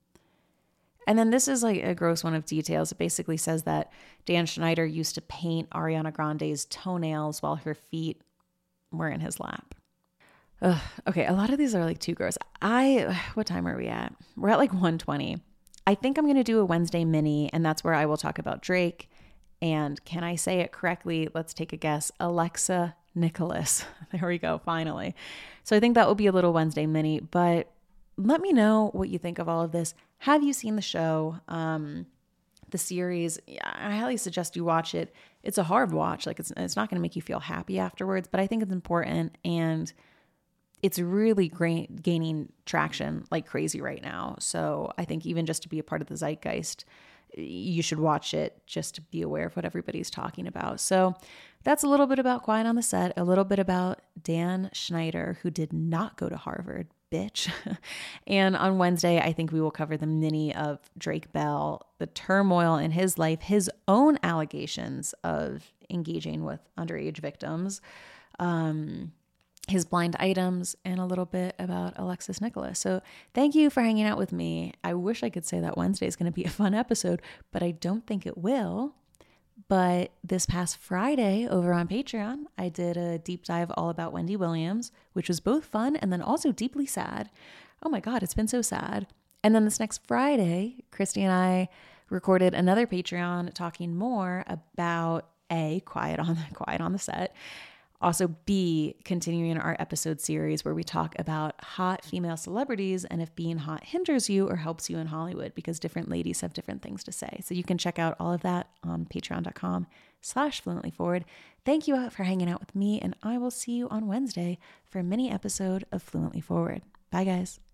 And then this is like a gross one of details. It basically says that Dan Schneider used to paint Ariana Grande's toenails while her feet were in his lap. Ugh, okay, a lot of these are like too gross. I, what time are we at? We're at like one twenty. I think I'm going to do a Wednesday mini, and that's where I will talk about Drake. And can I say it correctly? Let's take a guess. Alexa Nicholas. There we go, finally. So I think that will be a little Wednesday mini, but let me know what you think of all of this. Have you seen the show? Um, the series? I highly suggest you watch it. It's a hard watch. Like it's, it's not going to make you feel happy afterwards, but I think it's important, and it's really great, gaining traction like crazy right now. So I think even just to be a part of the zeitgeist you should watch it just to be aware of what everybody's talking about. So that's a little bit about Quiet on the Set, a little bit about Dan Schneider, who did not go to Harvard, bitch. And on Wednesday, I think we will cover the mini of Drake Bell, the turmoil in his life, his own allegations of engaging with underage victims, um, his blind items, and a little bit about Alexis Nicholas. So thank you for hanging out with me. I wish I could say that Wednesday is going to be a fun episode, but I don't think it will. But this past Friday over on Patreon, I did a deep dive all about Wendy Williams, which was both fun and then also deeply sad. Oh my God, it's been so sad. And then this next Friday, Christy and I recorded another Patreon talking more about A, Quiet on the Quiet on the Set. Also, B, continuing our episode series where we talk about hot female celebrities and if being hot hinders you or helps you in Hollywood, because different ladies have different things to say. So you can check out all of that on patreon.com slash fluently forward. Thank you for hanging out with me, and I will see you on Wednesday for a mini episode of Fluently Forward. Bye, guys.